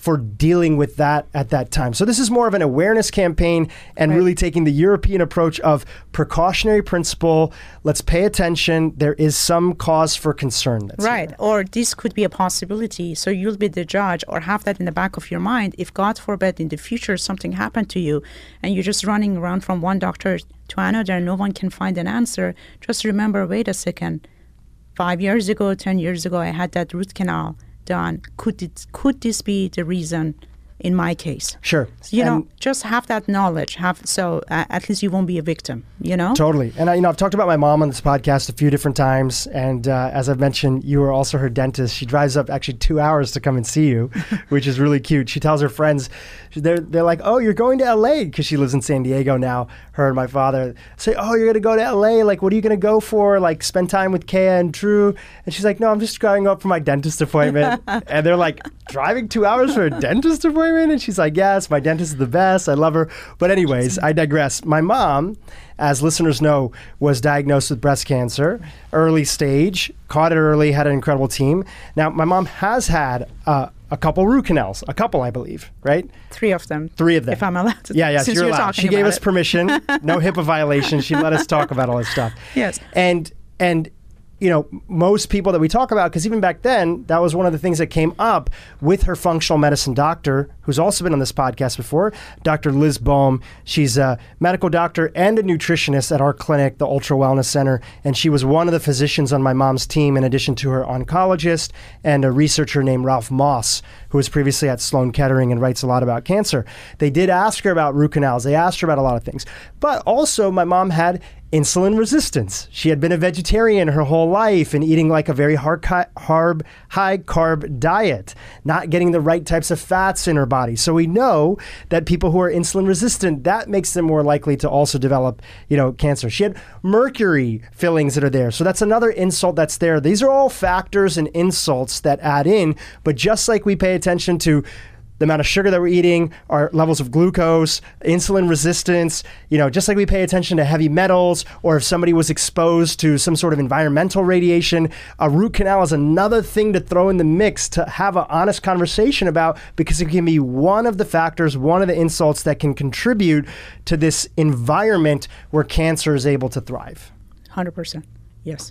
for dealing with that at that time. So this is more of an awareness campaign and right. really taking the European approach of precautionary principle. Let's pay attention. There is some cause for concern. That's right. here. Or this could be a possibility. So you'll be the judge or have that in the back of your mind. If God forbid in the future something happened to you and you're just running around from one doctor to another, no one can find an answer, just remember, wait a second, five years ago, ten years ago, I had that root canal done. Could it, could this be the reason in my case? Sure. So, you and know, just have that knowledge. Have so uh, at least you won't be a victim, you know? Totally. And I, you know, I've talked about my mom on this podcast a few different times. And uh, as I've mentioned, you are also her dentist. She drives up actually two hours to come and see you, which is really cute. She tells her friends, they're, they're like, oh, you're going to L A because she lives in San Diego now. Her and my father say, oh, you're going to go to L A. Like, what are you going to go for? Like, spend time with Kea and Drew. And she's like, no, I'm just going up for my dentist appointment. And they're like, driving two hours for a dentist appointment? And she's like, yes, my dentist is the best. I love her. But anyways, I digress. My mom, as listeners know, was diagnosed with breast cancer, early stage, caught it early, had an incredible team. Now, my mom has had uh, a couple root canals, a couple, I believe, right? Three of them. Three of them. If I'm allowed to. Yeah, yes, since you're, you're allowed. talking She gave about us it. permission, no HIPAA violation. She let us talk about all this stuff. Yes. And, and, you know, most people that we talk about, because even back then, that was one of the things that came up with her functional medicine doctor, who's also been on this podcast before, Doctor Liz Bohm. She's a medical doctor and a nutritionist at our clinic, the Ultra Wellness Center, and she was one of the physicians on my mom's team, in addition to her oncologist and a researcher named Ralph Moss, who was previously at Sloan Kettering and writes a lot about cancer. They did ask her about root canals. They asked her about a lot of things. But also, my mom had insulin resistance. She had been a vegetarian her whole life and eating like a very hard carb, high carb diet, not getting the right types of fats in her body. So we know that people who are insulin resistant, that makes them more likely to also develop, you know, cancer. She had mercury fillings that are there. So that's another insult that's there. These are all factors and insults that add in. But just like we pay attention to the amount of sugar that we're eating, our levels of glucose, insulin resistance, you know, just like we pay attention to heavy metals, or if somebody was exposed to some sort of environmental radiation, a root canal is another thing to throw in the mix to have an honest conversation about, because it can be one of the factors, one of the insults that can contribute to this environment where cancer is able to thrive. one hundred percent. Yes.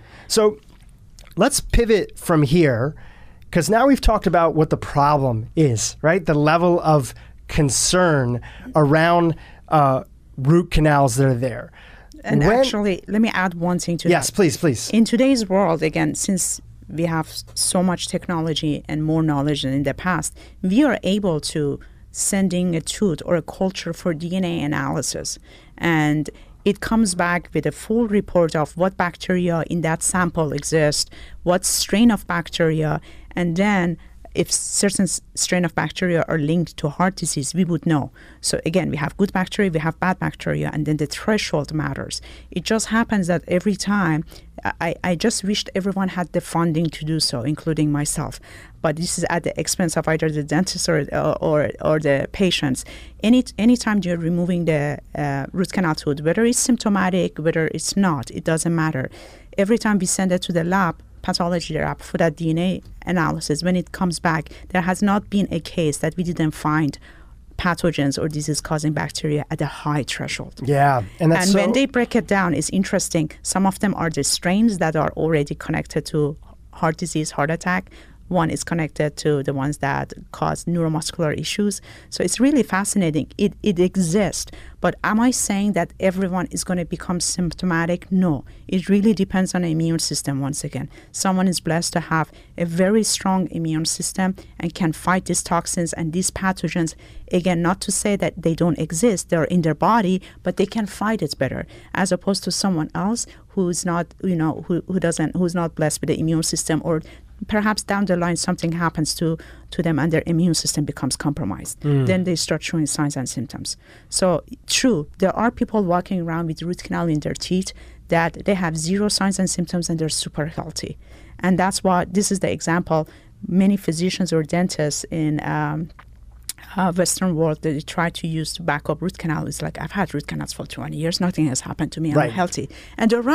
So let's pivot from here, because now we've talked about what the problem is, right? The level of concern around uh, root canals that are there. And When, actually, let me add one thing to yes, that. please, please. In today's world, again, since we have so much technology and more knowledge than in the past, we are able to sending a tooth or a culture for D N A analysis. And it comes back with a full report of what bacteria in that sample exist, what strain of bacteria, and then if certain strain of bacteria are linked to heart disease, we would know. So again, we have good bacteria, we have bad bacteria, and then the threshold matters. It just happens that every time, I, I just wished everyone had the funding to do so, including myself. But this is at the expense of either the dentist or or, or the patients. Any anytime you're removing the uh, root canal tooth, whether it's symptomatic, whether it's not, it doesn't matter. Every time we send it to the lab, pathology lab, for that D N A analysis, when it comes back, there has not been a case that we didn't find pathogens or disease-causing bacteria at a high threshold. Yeah, and that's and so when they break it down, it's interesting. Some of them are the strains that are already connected to heart disease, heart attack. One is connected to the ones that cause neuromuscular issues. So it's really fascinating. It it exists. But am I saying that everyone is going to become symptomatic? No. It really depends on the immune system once again. Someone is blessed to have a very strong immune system and can fight these toxins and these pathogens. Again, not to say that they don't exist. They're in their body, but they can fight it better, as opposed to someone else who's not, you know, who, who doesn't, who's not blessed with the immune system, or perhaps down the line something happens to, to them and their immune system becomes compromised. Mm. Then they start showing signs and symptoms. So true, there are people walking around with root canal in their teeth that they have zero signs and symptoms and they're super healthy. And that's why this is the example. Many physicians or dentists in um, uh, Western world that they try to use to back up root canal is like, I've had root canals for twenty years, nothing has happened to me, I'm right. healthy. And they're right.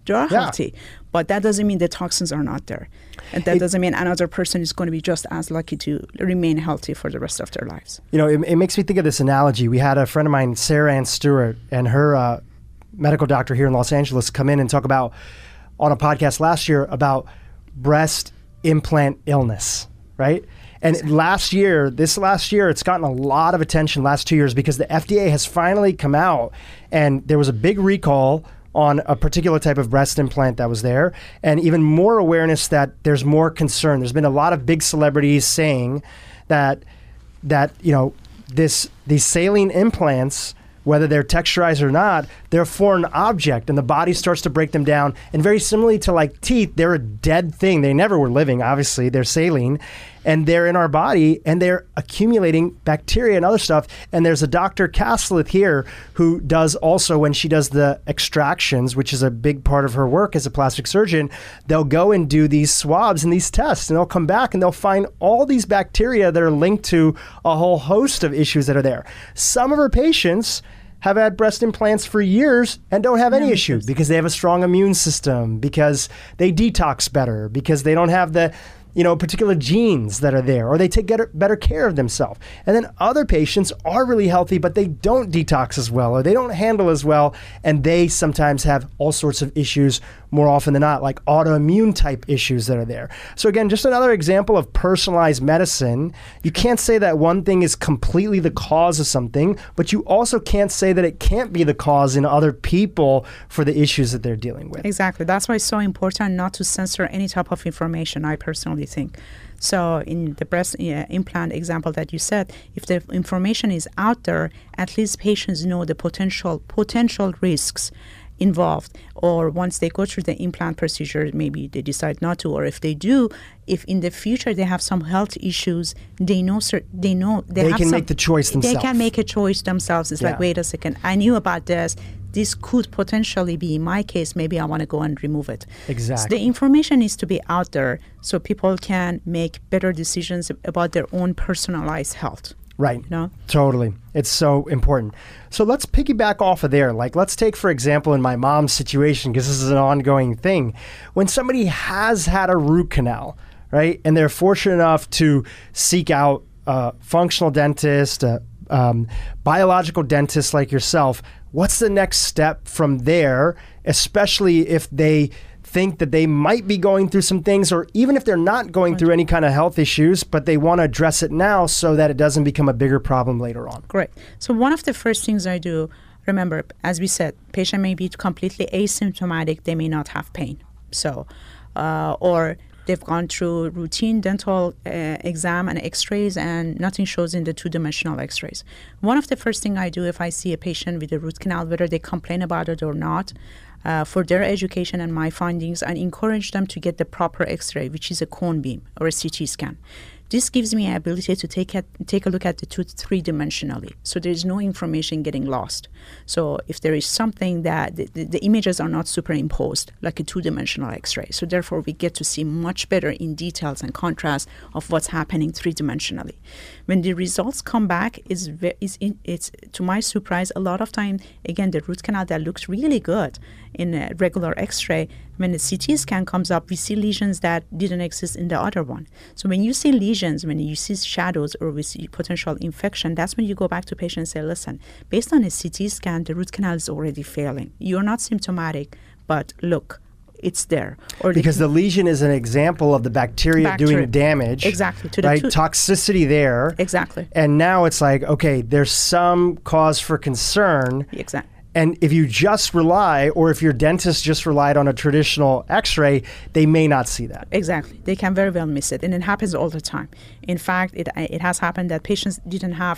They are Yeah. healthy. But that doesn't mean the toxins are not there. And that It- doesn't mean another person is going to be just as lucky to remain healthy for the rest of their lives. You know, it, it makes me think of this analogy. We had a friend of mine, Sarah Ann Stewart, and her uh, medical doctor here in Los Angeles come in and talk about, on a podcast last year, about breast implant illness, right? And Exactly. last year, this last year, it's gotten a lot of attention last two years because the F D A has finally come out and there was a big recall on a particular type of breast implant that was there, and even more awareness that there's more concern. There's been a lot of big celebrities saying that that you know this these saline implants, whether they're texturized or not, they're a foreign object, and the body starts to break them down. And very similarly to like teeth, they're a dead thing. They never were living, obviously. They're saline, and they're in our body, and they're accumulating bacteria and other stuff. And there's a Doctor Casleth here who does also, when she does the extractions, which is a big part of her work as a plastic surgeon, they'll go and do these swabs and these tests, and they'll come back and they'll find all these bacteria that are linked to a whole host of issues that are there. Some of her patients have had breast implants for years and don't have any No issue issues. because they have a strong immune system, because they detox better, because they don't have the you know, particular genes that are there, or they take better, better care of themselves. And then other patients are really healthy, but they don't detox as well, or they don't handle as well, and they sometimes have all sorts of issues more often than not, like autoimmune type issues that are there. So again, just another example of personalized medicine. You can't say that one thing is completely the cause of something, but you also can't say that it can't be the cause in other people for the issues that they're dealing with. Exactly. That's why it's so important not to censor any type of information, I personally think. So in the breast uh, implant example that you said, if the information is out there, at least patients know the potential potential risks involved. Or once they go through the implant procedure, maybe they decide not to, or if they do, if in the future they have some health issues, they know cer- they know they, They have can some, make the choice They themselves. can make a choice themselves. It's Yeah. like, wait a second, I knew about this. This could potentially be in my case. Maybe I want to go and remove it. Exactly. So the information needs to be out there so people can make better decisions about their own personalized health. Right. You know? Totally. It's so important. So let's piggyback off of there. Like, let's take, for example, in my mom's situation, because this is an ongoing thing. When somebody has had a root canal, right, and they're fortunate enough to seek out a functional dentist, a um, biological dentist like yourself, what's the next step from there, especially if they think that they might be going through some things, or even if they're not going through any kind of health issues, but they want to address it now so that it doesn't become a bigger problem later on? Great. So one of the first things I do, remember, as we said, patient may be completely asymptomatic. They may not have pain. So, uh, or they've gone through routine dental uh, exam and x-rays and nothing shows in the two-dimensional x-rays. One of the first thing I do if I see a patient with a root canal, whether they complain about it or not, uh, for their education and my findings, I encourage them to get the proper x-ray, which is a cone beam or a C T scan. This gives me an ability to take at, take a look at the tooth three-dimensionally, so there is no information getting lost. So if there is something that the, the, the images are not superimposed, like a two-dimensional x-ray, so therefore we get to see much better in details and contrast of what's happening three-dimensionally. When the results come back, is is in, it's to my surprise, a lot of time, again, the root canal that looks really good in a regular x-ray, when the C T scan comes up, we see lesions that didn't exist in the other one. So when you see lesions, when you see shadows or we see potential infection, that's when you go back to patient and say, listen, based on a C T scan, the root canal is already failing. You're not symptomatic, but look, it's there. Or Because the lesion is an example of the bacteria, Bacteria. doing damage. Exactly, to the right? tooth. Toxicity there. Exactly. And now it's like, okay, there's some cause for concern. Exactly. And if you just rely, or if your dentist just relied on a traditional x-ray, they may not see that. Exactly. They can very well miss it. And it happens all the time. In fact, it it has happened that patients didn't have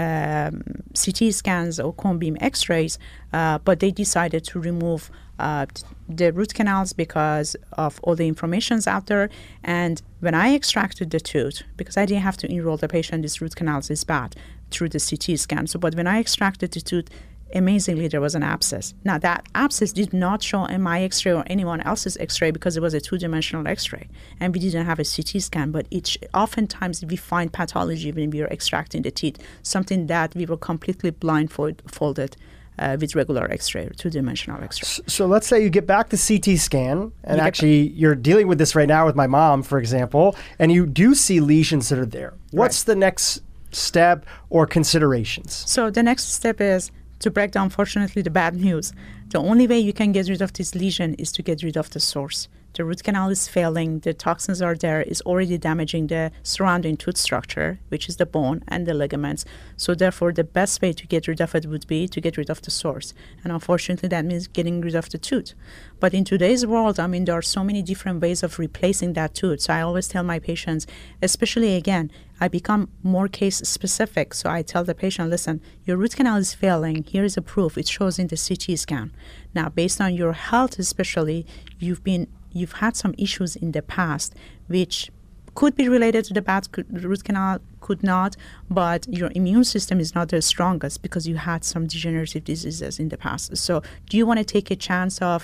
um, C T scans or cone beam x-rays, uh, but they decided to remove uh, the root canals because of all the information's out there. And when I extracted the tooth, because I didn't have to enroll the patient, this root canals is bad, through the C T scan. So, but when I extracted the tooth, amazingly, there was an abscess. Now, that abscess did not show in my x-ray or anyone else's x-ray because it was a two-dimensional x-ray, and we didn't have a C T scan, but it sh- oftentimes we find pathology when we are extracting the teeth, something that we were completely blindfolded uh, with regular X-ray, two-dimensional X-ray. So let's say you get back the C T scan, and you actually you're dealing with this right now with my mom, for example, and you do see lesions that are there. What's right. the next step or considerations? So the next step is to break down, unfortunately, the bad news. The only way you can get rid of this lesion is to get rid of the source. The root canal is failing, the toxins are there, is already damaging the surrounding tooth structure, which is the bone and the ligaments. So therefore, the best way to get rid of it would be to get rid of the source. And unfortunately, that means getting rid of the tooth. But in today's world, I mean, there are so many different ways of replacing that tooth. So I always tell my patients, especially again, I become more case specific. So I tell the patient, listen, your root canal is failing. Here is a proof. It shows in the C T scan. Now, based on your health especially, you've been you've had some issues in the past, which could be related to the bad root canal, could not, but your immune system is not the strongest because you had some degenerative diseases in the past. So do you want to take a chance of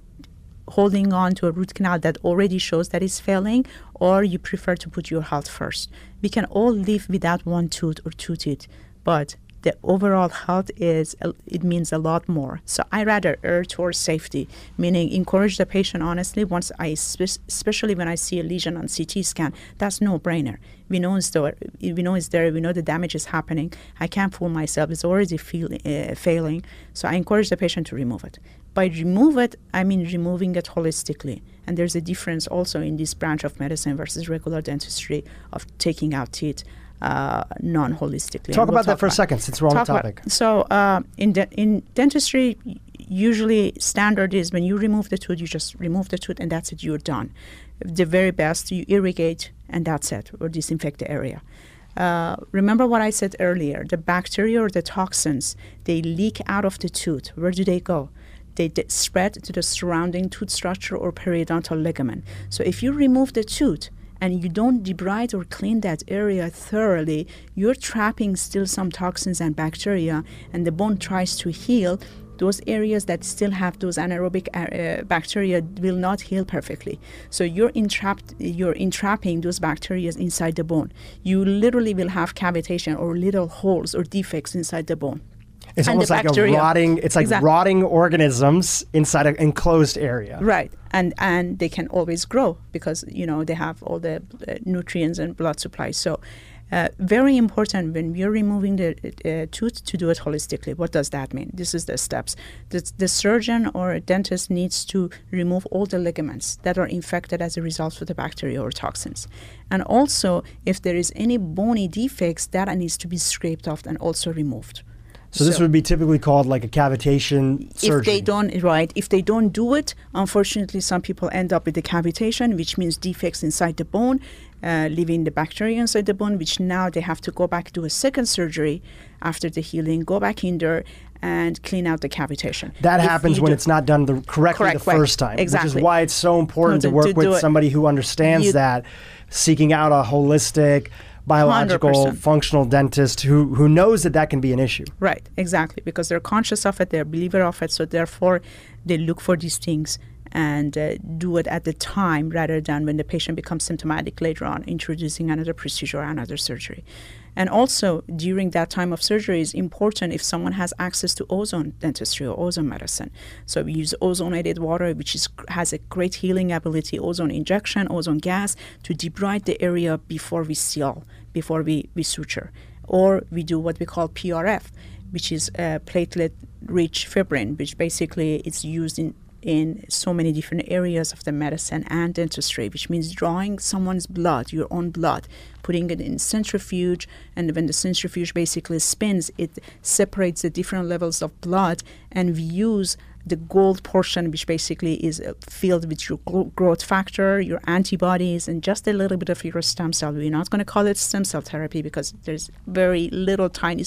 holding on to a root canal that already shows that it's failing, or you prefer to put your health first? We can all live without one tooth or two teeth, but the overall health is, it means a lot more. So I rather err towards safety, meaning encourage the patient honestly. Once I, especially when I see a lesion on C T scan, that's no brainer. We know it's there, we know it's there, we know the damage is happening. I can't fool myself, it's already feel, uh, failing. So I encourage the patient to remove it. By remove it, I mean removing it holistically. And there's a difference also in this branch of medicine versus regular dentistry of taking out teeth uh, non-holistically. Talk about we'll that talk for about, a second, since we're on the topic. About, so uh, in, de- in dentistry, usually standard is when you remove the tooth, you just remove the tooth and that's it, you're done. The very best, you irrigate and that's it, or disinfect the area. Uh, remember what I said earlier, the bacteria or the toxins, they leak out of the tooth. Where do they go? They d- spread to the surrounding tooth structure or periodontal ligament. So if you remove the tooth and you don't debride or clean that area thoroughly, you're trapping still some toxins and bacteria, and the bone tries to heal. Those areas that still have those anaerobic uh, bacteria will not heal perfectly. So you're entrapped, you're entrapping those bacteria inside the bone. You literally will have cavitation or little holes or defects inside the bone. It's and almost like a rotting, it's like exactly. rotting organisms inside an enclosed area. Right. And and they can always grow because, you know, they have all the uh, nutrients and blood supply. So uh, very important when you're removing the uh, tooth to do it holistically. What does that mean? This is the steps. The, the surgeon or a dentist needs to remove all the ligaments that are infected as a result of the bacteria or toxins. And also, if there is any bony defects, that needs to be scraped off and also removed. So this so, would be typically called like a cavitation surgery. If they don't, right, if they don't do it, unfortunately, some people end up with the cavitation, which means defects inside the bone, uh, leaving the bacteria inside the bone, which now they have to go back, do a second surgery after the healing, go back in there and clean out the cavitation. That if happens when it's not done the correctly correct the way. first time, exactly. which is why it's so important to, to work to with it. somebody who understands you, that, seeking out a holistic, biological, one hundred percent functional dentist who, who knows that that can be an issue. Right, exactly, because they're conscious of it, they're a believer of it, so therefore they look for these things and uh, do it at the time rather than when the patient becomes symptomatic later on, introducing another procedure or another surgery. And also, during that time of surgery, is important if someone has access to ozone dentistry or ozone medicine. So we use ozonated water, which is has a great healing ability, ozone injection, ozone gas, to debride the area before we seal, before we, we suture. Or we do what we call P R F, which is uh, platelet-rich fibrin, which basically is used in in so many different areas of the medicine and dentistry, which means drawing someone's blood, your own blood, putting it in centrifuge, and when the centrifuge basically spins, it separates the different levels of blood, and we use the gold portion, which basically is filled with your growth factor, your antibodies, and just a little bit of your stem cell. We're not going to call it stem cell therapy because there's very little tiny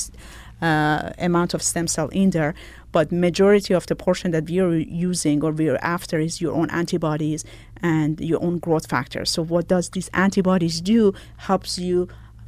uh, amount of stem cell in there, but majority of the portion that we are using or we are after is your own antibodies and your own growth factor. So what does these antibodies do? Helps you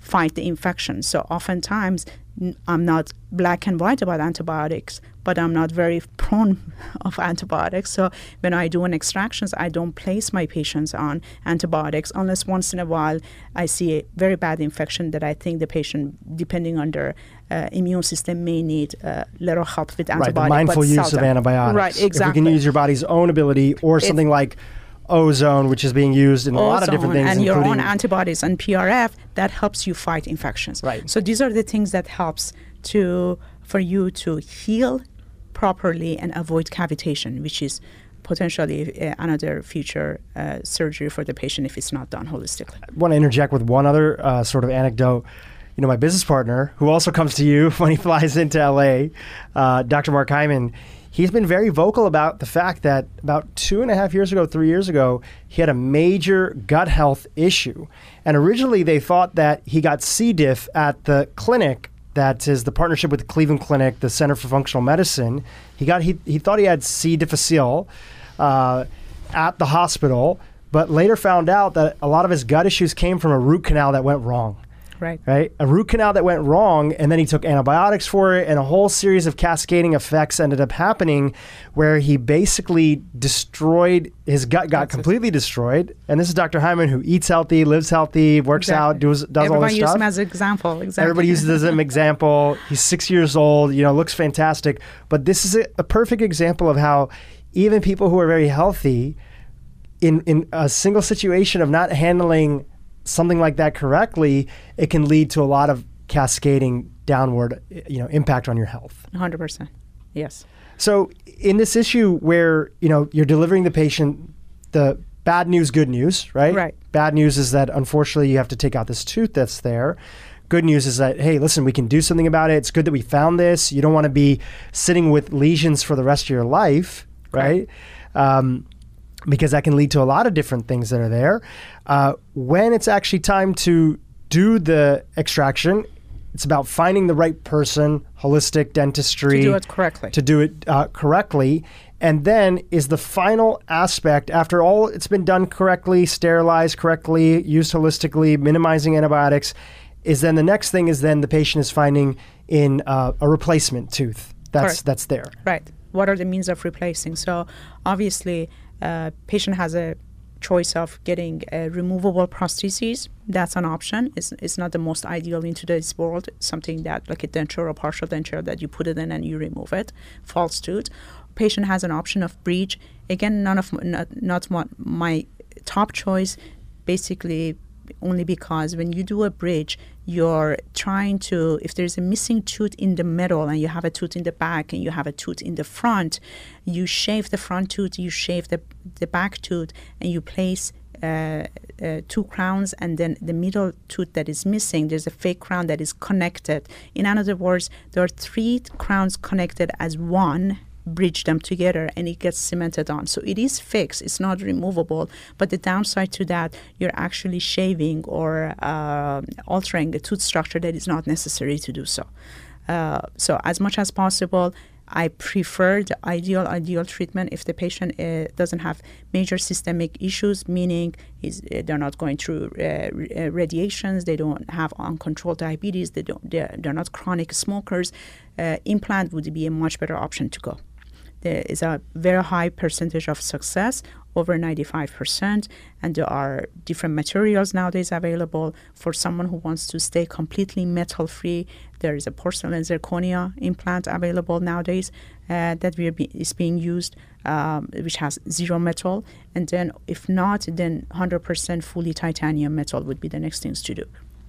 fight the infection. So oftentimes I'm not black and white about antibiotics, but I'm not very prone of antibiotics. So when I do an extractions, I don't place my patients on antibiotics unless once in a while I see a very bad infection that I think the patient, depending on their uh, immune system, may need a little help with antibiotics. Right, the mindful use seldom. of antibiotics. Right, exactly. If we can use your body's own ability or If, something like ozone, which is being used in a lot of different things, and your including own antibodies and P R F, that helps you fight infections. Right. So these are the things that helps to for you to heal properly and avoid cavitation, which is potentially uh, another future uh, surgery for the patient if it's not done holistically. I want to interject with one other uh, sort of anecdote. You know, my business partner, who also comes to you when he flies into L A, uh, Doctor Mark Hyman, he's been very vocal about the fact that about two and a half years ago, three years ago, he had a major gut health issue. And originally they thought that he got C. diff at the clinic that is the partnership with the Cleveland Clinic, the Center for Functional Medicine. He got he, he thought he had C. difficile uh, at the hospital, but later found out that a lot of his gut issues came from a root canal that went wrong. Right. Right. A root canal that went wrong, and then he took antibiotics for it, and a whole series of cascading effects ended up happening where he basically destroyed, his gut got That's completely it. destroyed. And this is Doctor Hyman, who eats healthy, lives healthy, works Exactly. out, does, does all Everybody this uses stuff. him as an example. Exactly. Everybody uses it as an example. He's six years old, you know, looks fantastic. But this is a, a perfect example of how even people who are very healthy, in, in a single situation of not handling something like that correctly, it can lead to a lot of cascading downward, you know, impact on your health. one hundred percent. Yes. So in this issue where, you know, you're delivering the patient the bad news, good news, right? Right. Bad news is that unfortunately you have to take out this tooth that's there. Good news is that, hey, listen, we can do something about it. It's good that we found this. You don't want to be sitting with lesions for the rest of your life, right? right. Um, because that can lead to a lot of different things that are there. Uh, when it's actually time to do the extraction, it's about finding the right person, holistic dentistry. To do it correctly. To do it uh, correctly. And then is the final aspect, after all it's been done correctly, sterilized correctly, used holistically, minimizing antibiotics, is then the next thing is then the patient is finding in uh, a replacement tooth that's Correct. that's there. Right. What are the means of replacing? So obviously, uh, patient has a choice of getting a removable prostheses. That's an option. It's, it's not the most ideal in today's world. Something that like a denture or partial denture that you put it in and you remove it. False tooth. Patient has an option of bridge. Again, none of not, not my, my top choice. Basically, only because when you do a bridge, you're trying to, if there's a missing tooth in the middle and you have a tooth in the back and you have a tooth in the front, you shave the front tooth, you shave the, the back tooth, and you place uh, uh, two crowns, and then the middle tooth that is missing, there's a fake crown that is connected. In other words, there are three crowns connected as one, bridge them together, and it gets cemented on. So it is fixed, it's not removable, but the downside to that, you're actually shaving or uh, altering the tooth structure that is not necessary to do so. Uh, so as much as possible, I prefer the ideal ideal treatment if the patient uh, doesn't have major systemic issues, meaning is uh, they're not going through uh, uh, radiations, they don't have uncontrolled diabetes, they don't they're, they're not chronic smokers. Uh, implant would be a much better option to go. There is a very high percentage of success, over ninety-five percent, and there are different materials nowadays available for someone who wants to stay completely metal-free. There is a porcelain zirconia implant available nowadays uh, that we are be, is being used, um, which has zero metal. And then if not, then one hundred percent fully titanium metal would be the next things to do.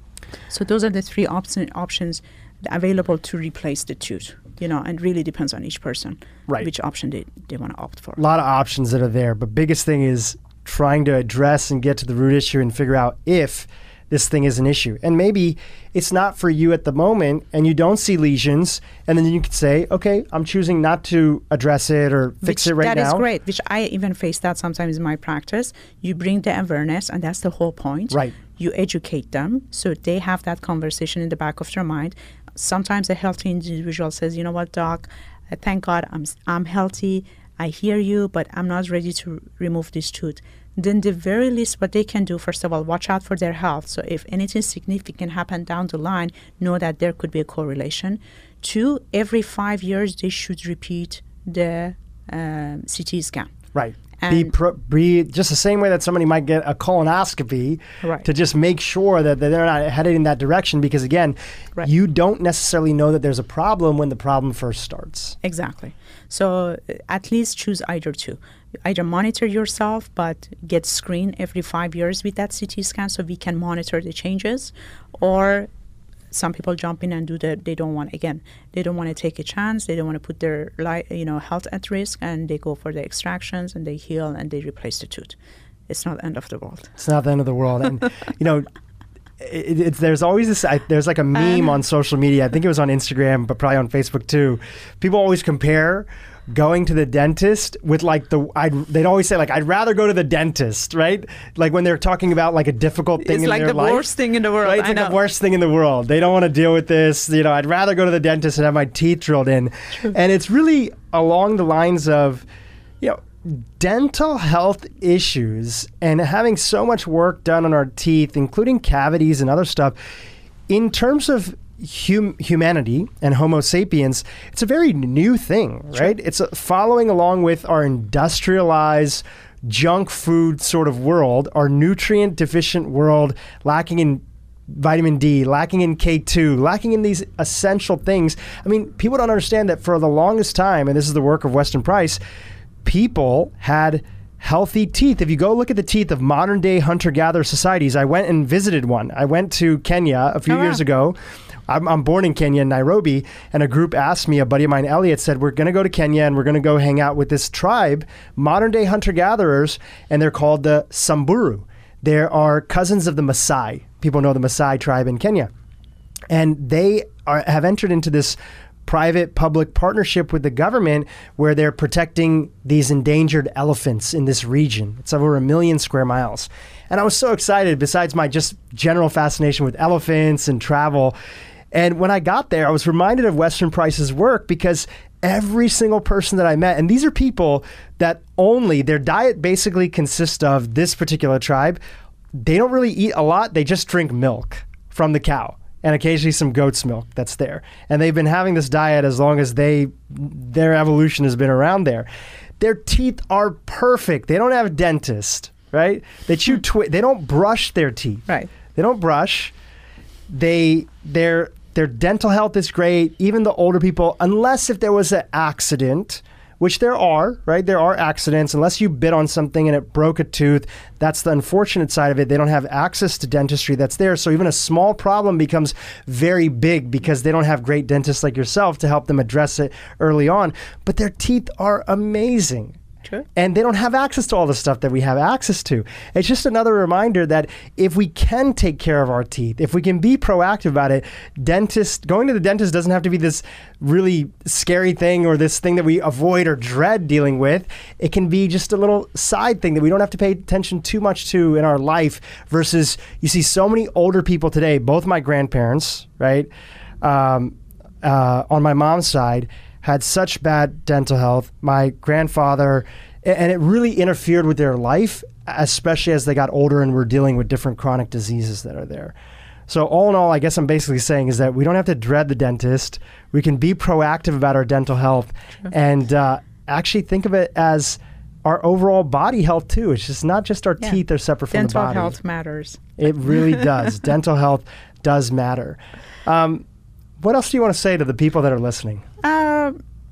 So those are the three op- options available to replace the tooth. You know, and really depends on each person, right, which option they, they want to opt for. A lot of options that are there, but biggest thing is trying to address and get to the root issue and figure out if this thing is an issue. And maybe it's not for you at the moment and you don't see lesions, and then you could say, okay, I'm choosing not to address it or fix which, it right that now. That is great, which I even face that sometimes in my practice. You bring the awareness, and that's the whole point. Right. You educate them so they have that conversation in the back of their mind. Sometimes a healthy individual says, you know what, doc, thank God I'm I'm healthy. I hear you, but I'm not ready to remove this tooth. then the very least what they can do, first of all, watch out for their health. So if anything significant happen down the line, know that there could be a correlation. Two, every five years, they should repeat the um, C T scan. Right. Be, pro, be just the same way that somebody might get a colonoscopy, right. to just make sure that, that they're not headed in that direction, because again, right. you don't necessarily know that there's a problem when the problem first starts. Exactly. So uh, at least choose either two. Either monitor yourself, but get screened every five years with that C T scan so we can monitor the changes, or some people jump in and do that. They don't want, again, they don't want to take a chance. They don't want to put their li- you know, health at risk, and they go for the extractions and they heal and they replace the tooth. It's not the end of the world. It's not the end of the world. And, you know, it, it's, there's always this, I, there's like a meme uh, on social media. I think it was on Instagram, but probably on Facebook too. People always compare going to the dentist with like the, I'd, they'd always say like, I'd rather go to the dentist, right? Like when they're talking about like a difficult thing it's in like their the life. It's like the worst thing in the world. Right? It's I like know. the worst thing in the world. They don't want to deal with this. You know, I'd rather go to the dentist and have my teeth drilled in. True. And it's really along the lines of, you know, dental health issues and having so much work done on our teeth, including cavities and other stuff. In terms of Hum- humanity and Homo sapiens, it's a very new thing, right? Sure. It's a, following along with our industrialized junk food sort of world, our nutrient deficient world, lacking in vitamin D, lacking in K two, lacking in these essential things. I mean, people don't understand that for the longest time, and this is the work of Weston Price, people had healthy teeth. If you go look at the teeth of modern day hunter-gatherer societies, I went and visited one. I went to Kenya a few oh, years wow. ago. I'm, I'm born in Kenya, in Nairobi, and a group asked me, a buddy of mine, Elliot, said, we're going to go to Kenya and we're going to go hang out with this tribe, modern day hunter-gatherers, and they're called the Samburu. They are cousins of the Maasai. People know the Maasai tribe in Kenya. And they are, have entered into this private-public partnership with the government where they're protecting these endangered elephants in this region. It's over a million square miles. And I was so excited, besides my just general fascination with elephants and travel. And when I got there, I was reminded of Weston Price's work, because every single person that I met, and these are people that only, their diet basically consists of this particular tribe. They don't really eat a lot. They just drink milk from the cow and occasionally some goat's milk that's there. And they've been having this diet as long as they, their evolution has been around there. Their teeth are perfect. They don't have a dentist, right? They chew, twi- they don't brush their teeth. Right. They don't brush. They, their, their dental health is great. Even the older people, unless if there was an accident, which there are, right? There are accidents. Unless you bit on something and it broke a tooth, that's the unfortunate side of it. They don't have access to dentistry that's there. So even a small problem becomes very big because they don't have great dentists like yourself to help them address it early on. But their teeth are amazing. True. And they don't have access to all the stuff that we have access to. It's just another reminder that if we can take care of our teeth, if we can be proactive about it, dentist, going to the dentist doesn't have to be this really scary thing or this thing that we avoid or dread dealing with. It can be just a little side thing that we don't have to pay attention too much to in our life, versus you see so many older people today, both my grandparents, right, um, uh, on my mom's side, had such bad dental health. My grandfather, and it really interfered with their life, especially as they got older and were dealing with different chronic diseases that are there. So all in all, I guess I'm basically saying is that we don't have to dread the dentist. We can be proactive about our dental health. True. and uh, actually think of it as our overall body health too. It's just not just our yeah. teeth are separate from dental the body. Dental health matters. It really does. Dental health does matter. Um, what else do you want to say to the people that are listening? Uh,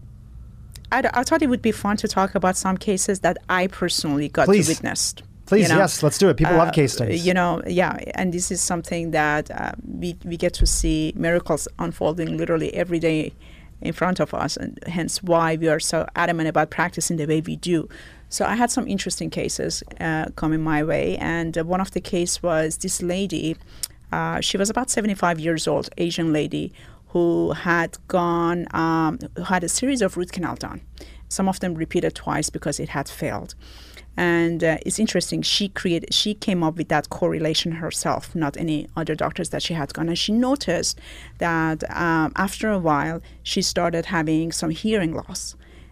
I, I thought it would be fun to talk about some cases that I personally got Please. to witness. Please, you know? yes, let's do it. People uh, love case studies. You know, yeah, and this is something that uh, we, we get to see miracles unfolding literally every day in front of us, and hence why we are so adamant about practicing the way we do. So I had some interesting cases uh, coming my way, and uh, one of the case was this lady. Uh, she was about seventy-five years old, Asian lady, who had gone, um, who had a series of root canal done. Some of them repeated twice because it had failed. And uh, it's interesting, she created, she came up with that correlation herself, not any other doctors that she had gone. And she noticed that um, after a while, she started having some hearing loss.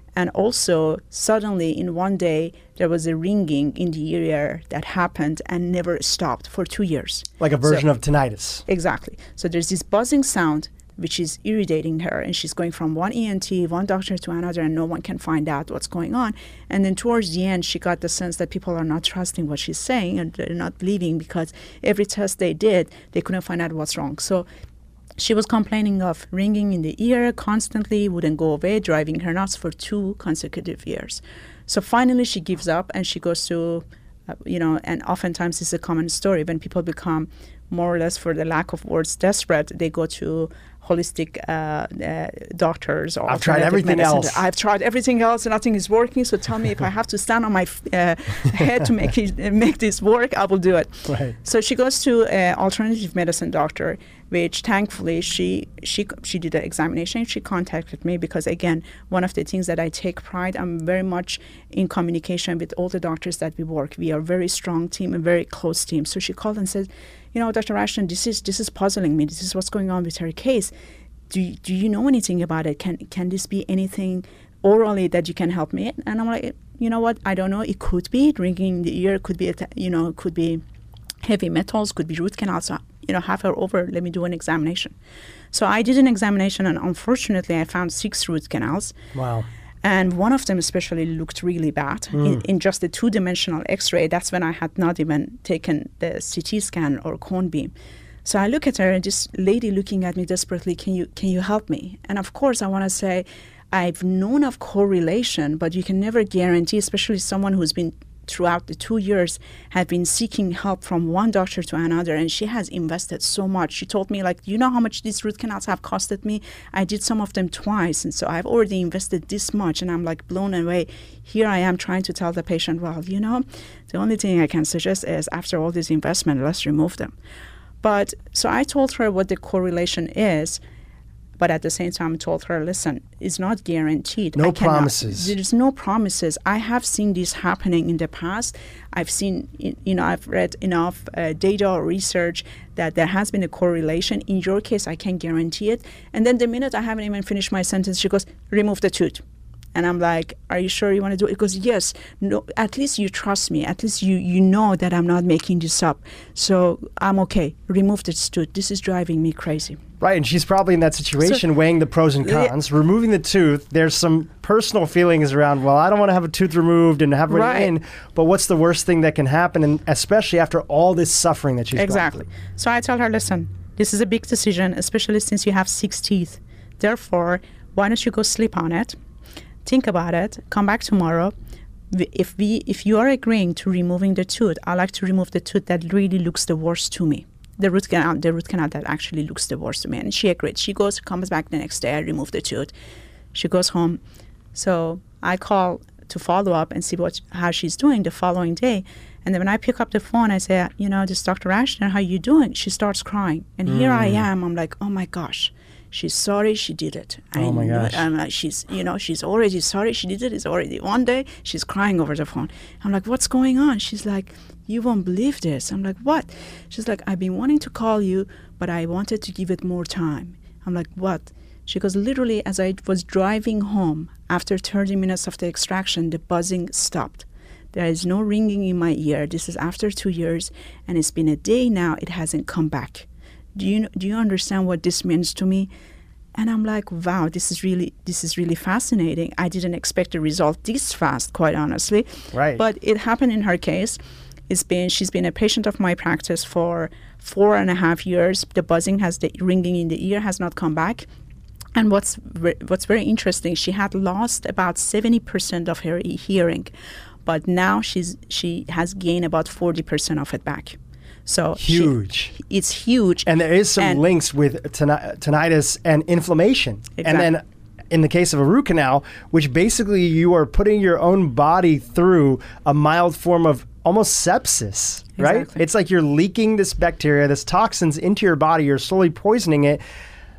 And also, suddenly in one day, there was a ringing in the ear that happened and never stopped for two years. Like a version so, of tinnitus. Exactly. So there's this buzzing sound, which is irritating her. And she's going from one E N T, one doctor to another, and no one can find out what's going on. And then towards the end, she got the sense that people are not trusting what she's saying and they're not believing, because every test they did, they couldn't find out what's wrong. So she was complaining of ringing in the ear constantly, wouldn't go away, driving her nuts for two consecutive years. So finally she gives up and she goes to, uh, you know, and oftentimes it's a common story when people become more or less, for the lack of words, desperate, they go to holistic uh, uh, doctors. Or I've tried everything medicine. else. I've tried everything else and nothing is working. So tell me if I have to stand on my uh, head to make it, make this work, I will do it. Right. So she goes to an alternative medicine doctor, which thankfully she she she did an examination. She contacted me because, again, one of the things that I take pride, I'm very much in communication with all the doctors that we work. We are a very strong team, a very close team. So she called and said, you know, Doctor Ashton, this is this is puzzling me. This is what's going on with her case. Do do you know anything about it? Can can this be anything orally that you can help me? And I'm like, you know what? I don't know. It could be ringing in the ear. Could be, you know, could be heavy metals. Could be root canals. So, you know, have her over. Let me do an examination. So I did an examination, and unfortunately, I found six root canals. Wow. And one of them especially looked really bad. Mm. In, in just the two-dimensional X-ray, that's when I had not even taken the C T scan or cone beam. So I look at her, and this lady looking at me desperately, can you can you help me? And of course, I want to say, I've known of correlation, but you can never guarantee, especially someone who's been throughout the two years had been seeking help from one doctor to another, and she has invested so much. She told me, like, you know how much these root canals have costed me? I did some of them twice, and so I've already invested this much, and I'm like blown away. Here I am trying to tell the patient, well, you know, the only thing I can suggest is after all this investment, let's remove them. But so I told her what the correlation is, but at the same time, I told her, listen, it's not guaranteed. No I cannot, promises. There's no promises. I have seen this happening in the past. I've seen, you know, I've read enough uh, data or research that there has been a correlation. In your case, I can guarantee it. And then the minute I haven't even finished my sentence, she goes, remove the tooth. And I'm like, are you sure you want to do it? Because yes, no, at least you trust me. At least you, you know that I'm not making this up. So I'm okay. Remove this tooth. This is driving me crazy. Right, and she's probably in that situation so, weighing the pros and cons. Yeah. Removing the tooth, there's some personal feelings around, well, I don't want to have a tooth removed and have it right. in, but what's the worst thing that can happen, and especially after all this suffering that she's exactly. gone through. So I tell her, listen, this is a big decision, especially since you have six teeth. Therefore, why don't you go sleep on it? Think about it. Come back tomorrow. If we, if you are agreeing to removing the tooth, I like to remove the tooth that really looks the worst to me. The root canal, the root canal that actually looks the worst to me. And she agreed. She goes, comes back the next day. I remove the tooth. She goes home. So I call to follow up and see what how she's doing the following day. And then when I pick up the phone, I say, you know, this Doctor Ashton, how you doing? She starts crying. And mm. here I am. I'm like, oh my gosh. She's sorry she did it. Oh I my gosh. I'm like, she's, you know, she's already sorry she did it. It's already one day. She's crying over the phone. I'm like, what's going on? She's like, you won't believe this. I'm like, what? She's like, I've been wanting to call you, but I wanted to give it more time. I'm like, what? She goes, literally, as I was driving home, after thirty minutes of the extraction, the buzzing stopped. There is no ringing in my ear. This is after two years, and it's been a day now. It hasn't come back. Do you do you understand what this means to me? And I'm like, wow, this is really this is really fascinating. I didn't expect a result this fast, quite honestly. Right. But it happened in her case. It's been she's been a patient of my practice for four and a half years. The buzzing has the ringing in the ear has not come back. And what's re- what's very interesting, she had lost about seventy percent of her e- hearing, but now she's she has gained about forty percent of it back. So huge. She, it's huge. And there is some and links with tinni- tinnitus and inflammation. Exactly. And then in the case of a root canal, which basically you are putting your own body through a mild form of almost sepsis, right? Exactly. It's like you're leaking this bacteria, this toxins into your body. You're slowly poisoning it.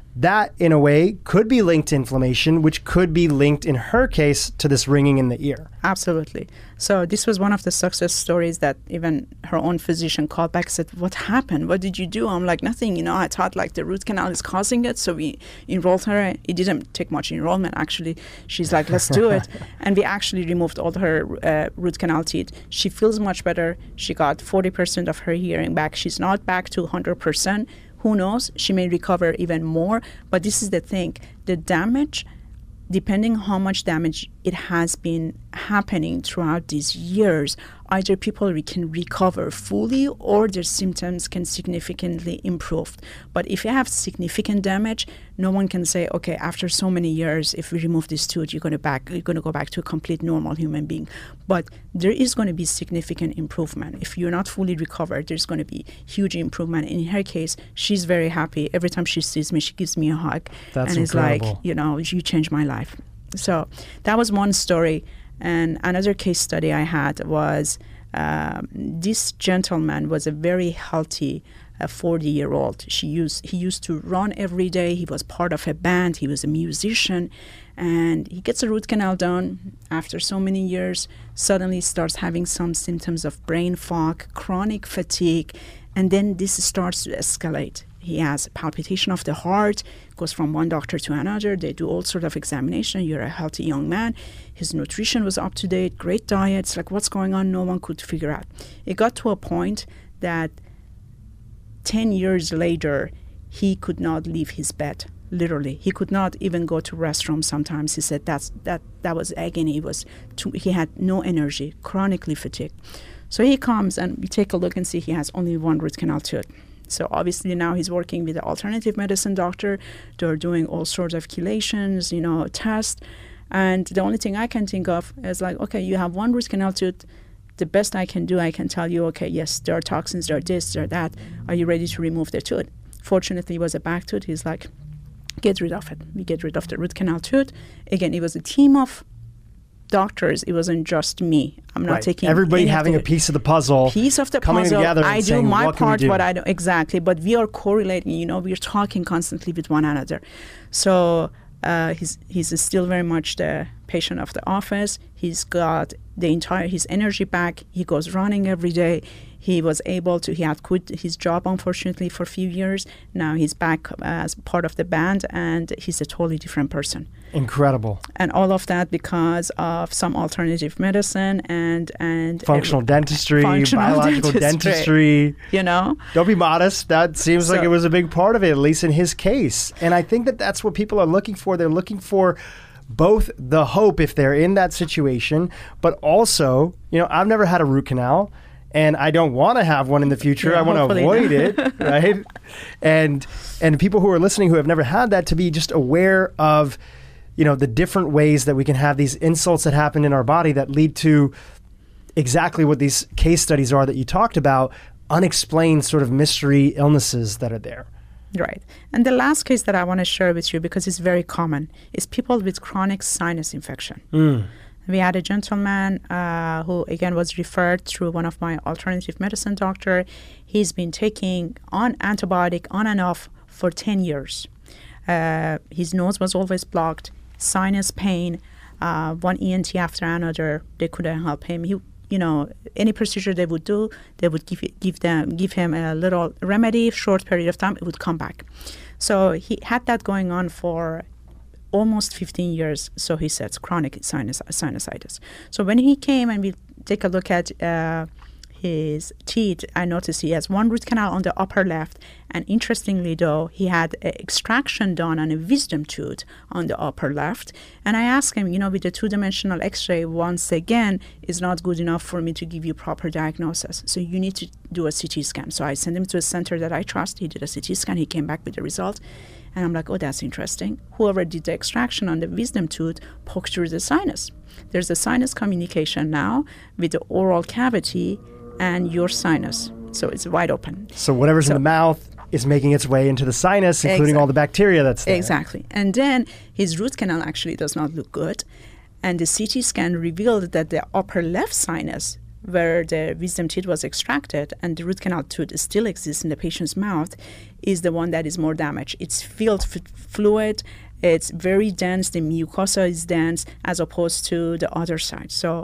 that, in a way, could be linked to inflammation, which could be linked, in her case, to this ringing in the ear. Absolutely. So this was one of the success stories that even her own physician called back and said, what happened? What did you do? I'm like, nothing. You know, I thought like the root canal is causing it. So we enrolled her. It didn't take much enrollment, actually. She's like, let's do it. And we actually removed all her uh, root canal teeth. She feels much better. She got forty percent of her hearing back. She's not back to one hundred percent. Who knows? She may recover even more. But this is the thing. The damage, depending how much damage it has been happening throughout these years, either people re- can recover fully or their symptoms can significantly improve. But if you have significant damage, no one can say, okay, after so many years, if we remove this tooth, you're going to back, you're going to go back to a complete normal human being. But there is going to be significant improvement. If you're not fully recovered, there's going to be huge improvement. In her case, she's very happy. Every time she sees me, she gives me a hug. That's and incredible. It's like, you know, you changed my life. So that was one story. And another case study I had was um, this gentleman was a very healthy uh, forty-year-old. She used he used to run every day. He was part of a band. He was a musician. And he gets a root canal done after so many years. Suddenly starts having some symptoms of brain fog, chronic fatigue, and then this starts to escalate. He has palpitation of the heart, goes from one doctor to another. They do all sort of examination. You're a healthy young man. His nutrition was up to date, great diet. It's like, what's going on? No one could figure out. It got to a point that ten years later, he could not leave his bed, literally. He could not even go to restroom sometimes. He said that's, that that was agony. It was too, he had no energy, chronically fatigued. So he comes and we take a look and see he has only one root canal tooth. So obviously now he's working with the alternative medicine doctor. They're doing all sorts of chelations, you know, tests. And the only thing I can think of is like, okay, you have one root canal tooth. The best I can do, I can tell you, okay, yes, there are toxins, there are this, there are that. Are you ready to remove the tooth? Fortunately, it was a back tooth. He's like, get rid of it. We get rid of the root canal tooth. Again, it was a team of doctors. It wasn't just me. I'm not right. taking everybody having a piece of the puzzle, piece of the coming puzzle. together. I and do saying, my what part, can we do? but I don't exactly. But we are correlating. You know, we're talking constantly with one another. So uh, he's he's still very much the patient of the office. He's got the entire his energy back. He goes running every day. He was able to, he had quit his job, unfortunately, for a few years. Now he's back as part of the band, and he's a totally different person. Incredible. And all of that because of some alternative medicine and... and functional dentistry, functional biological dentistry, dentistry. You know? Don't be modest. That seems So- like it was a big part of it, at least in his case. And I think that that's what people are looking for. They're looking for both the hope if they're in that situation, but also, you know, I've never had a root canal. And I don't want to have one in the future. Yeah, I want to hopefully avoid not. it, right? And and people who are listening who have never had that, to be just aware of, you know, the different ways that we can have these insults that happen in our body that lead to exactly what these case studies are that you talked about, unexplained sort of mystery illnesses that are there. Right. And the last case that I want to share with you, because it's very common, is people with chronic sinus infection. Mm. We had a gentleman uh, who, again, was referred through one of my alternative medicine doctor. He's been taking on antibiotic on and off for ten years. Uh, his nose was always blocked, sinus pain, uh, one E N T after another. They couldn't help him. He, you know, any procedure they would do, they would give it, give them give him a little remedy, short period of time, it would come back. So he had that going on for almost fifteen years, so he says, chronic sinus sinusitis. So when he came and we take a look at uh, his teeth, I noticed he has one root canal on the upper left, and interestingly though, he had an extraction done on a wisdom tooth on the upper left. And I asked him, you know, with the two-dimensional x-ray, once again, is not good enough for me to give you proper diagnosis. So you need to do a C T scan. So I sent him to a center that I trust. He did a C T scan. He came back with the result. And I'm like, oh, that's interesting. Whoever did the extraction on the wisdom tooth poked through the sinus. There's a sinus communication now with the oral cavity and your sinus. So it's wide open. So whatever's So- in the mouth is making its way into the sinus, including Exact- all the bacteria that's there. Exactly. And then his root canal actually does not look good. And the C T scan revealed that the upper left sinus where the wisdom teeth was extracted and the root canal tooth still exists in the patient's mouth, is the one that is more damaged. It's filled with fluid. It's very dense. The mucosa is dense as opposed to the other side. So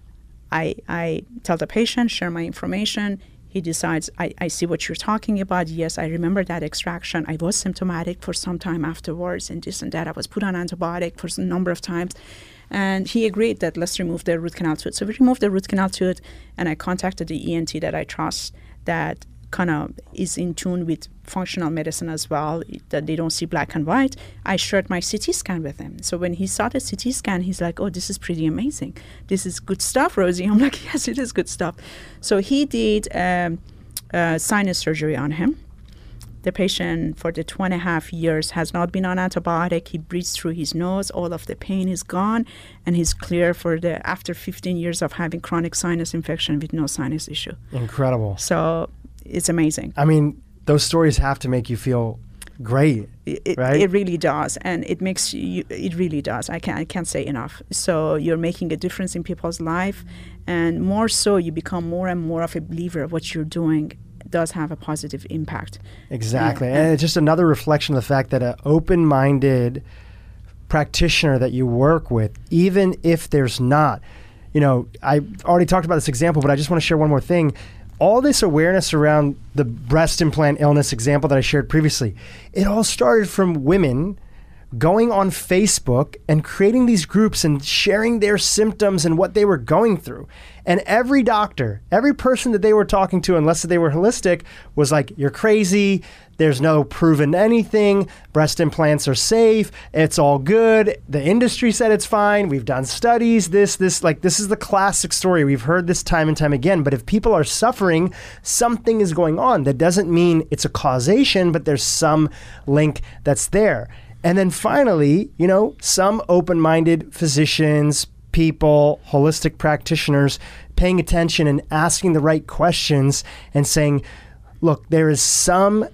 I, I tell the patient, share my information. He decides, I, I see what you're talking about. Yes, I remember that extraction. I was symptomatic for some time afterwards and this and that. I was put on antibiotic for a number of times. And he agreed that let's remove the root canal tooth. So we removed the root canal tooth, and I contacted the E N T that I trust that kind of is in tune with functional medicine as well, that they don't see black and white. I shared my C T scan with him. So when he saw the C T scan, he's like, oh, this is pretty amazing. This is good stuff, Rosie. I'm like, yes, it is good stuff. So he did um, uh, sinus surgery on him. The patient for the two and a half years has not been on antibiotic. He breathes through his nose. All of the pain is gone, and he's clear for the after fifteen years of having chronic sinus infection with no sinus issue. Incredible. So it's amazing. I mean, those stories have to make you feel great, it, right? It really does, and it makes you. It really does. I can't. I can't say enough. So you're making a difference in people's life, and more so, you become more and more of a believer of what you're doing does have a positive impact. Exactly. And, and it's just another reflection of the fact that an open-minded practitioner that you work with, even if there's not, you know, I already talked about this example, but I just want to share one more thing. All this awareness around the breast implant illness example that I shared previously, it all started from women going on Facebook and creating these groups and sharing their symptoms and what they were going through. And every doctor, every person that they were talking to, unless they were holistic, was like, you're crazy. There's no proven anything. Breast implants are safe. It's all good. The industry said it's fine. We've done studies. This, this, like, this is the classic story. We've heard this time and time again. But if people are suffering, something is going on. That doesn't mean it's a causation, but there's some link that's there. And then finally, you know, some open-minded physicians, people, holistic practitioners paying attention and asking the right questions and saying, look, there is some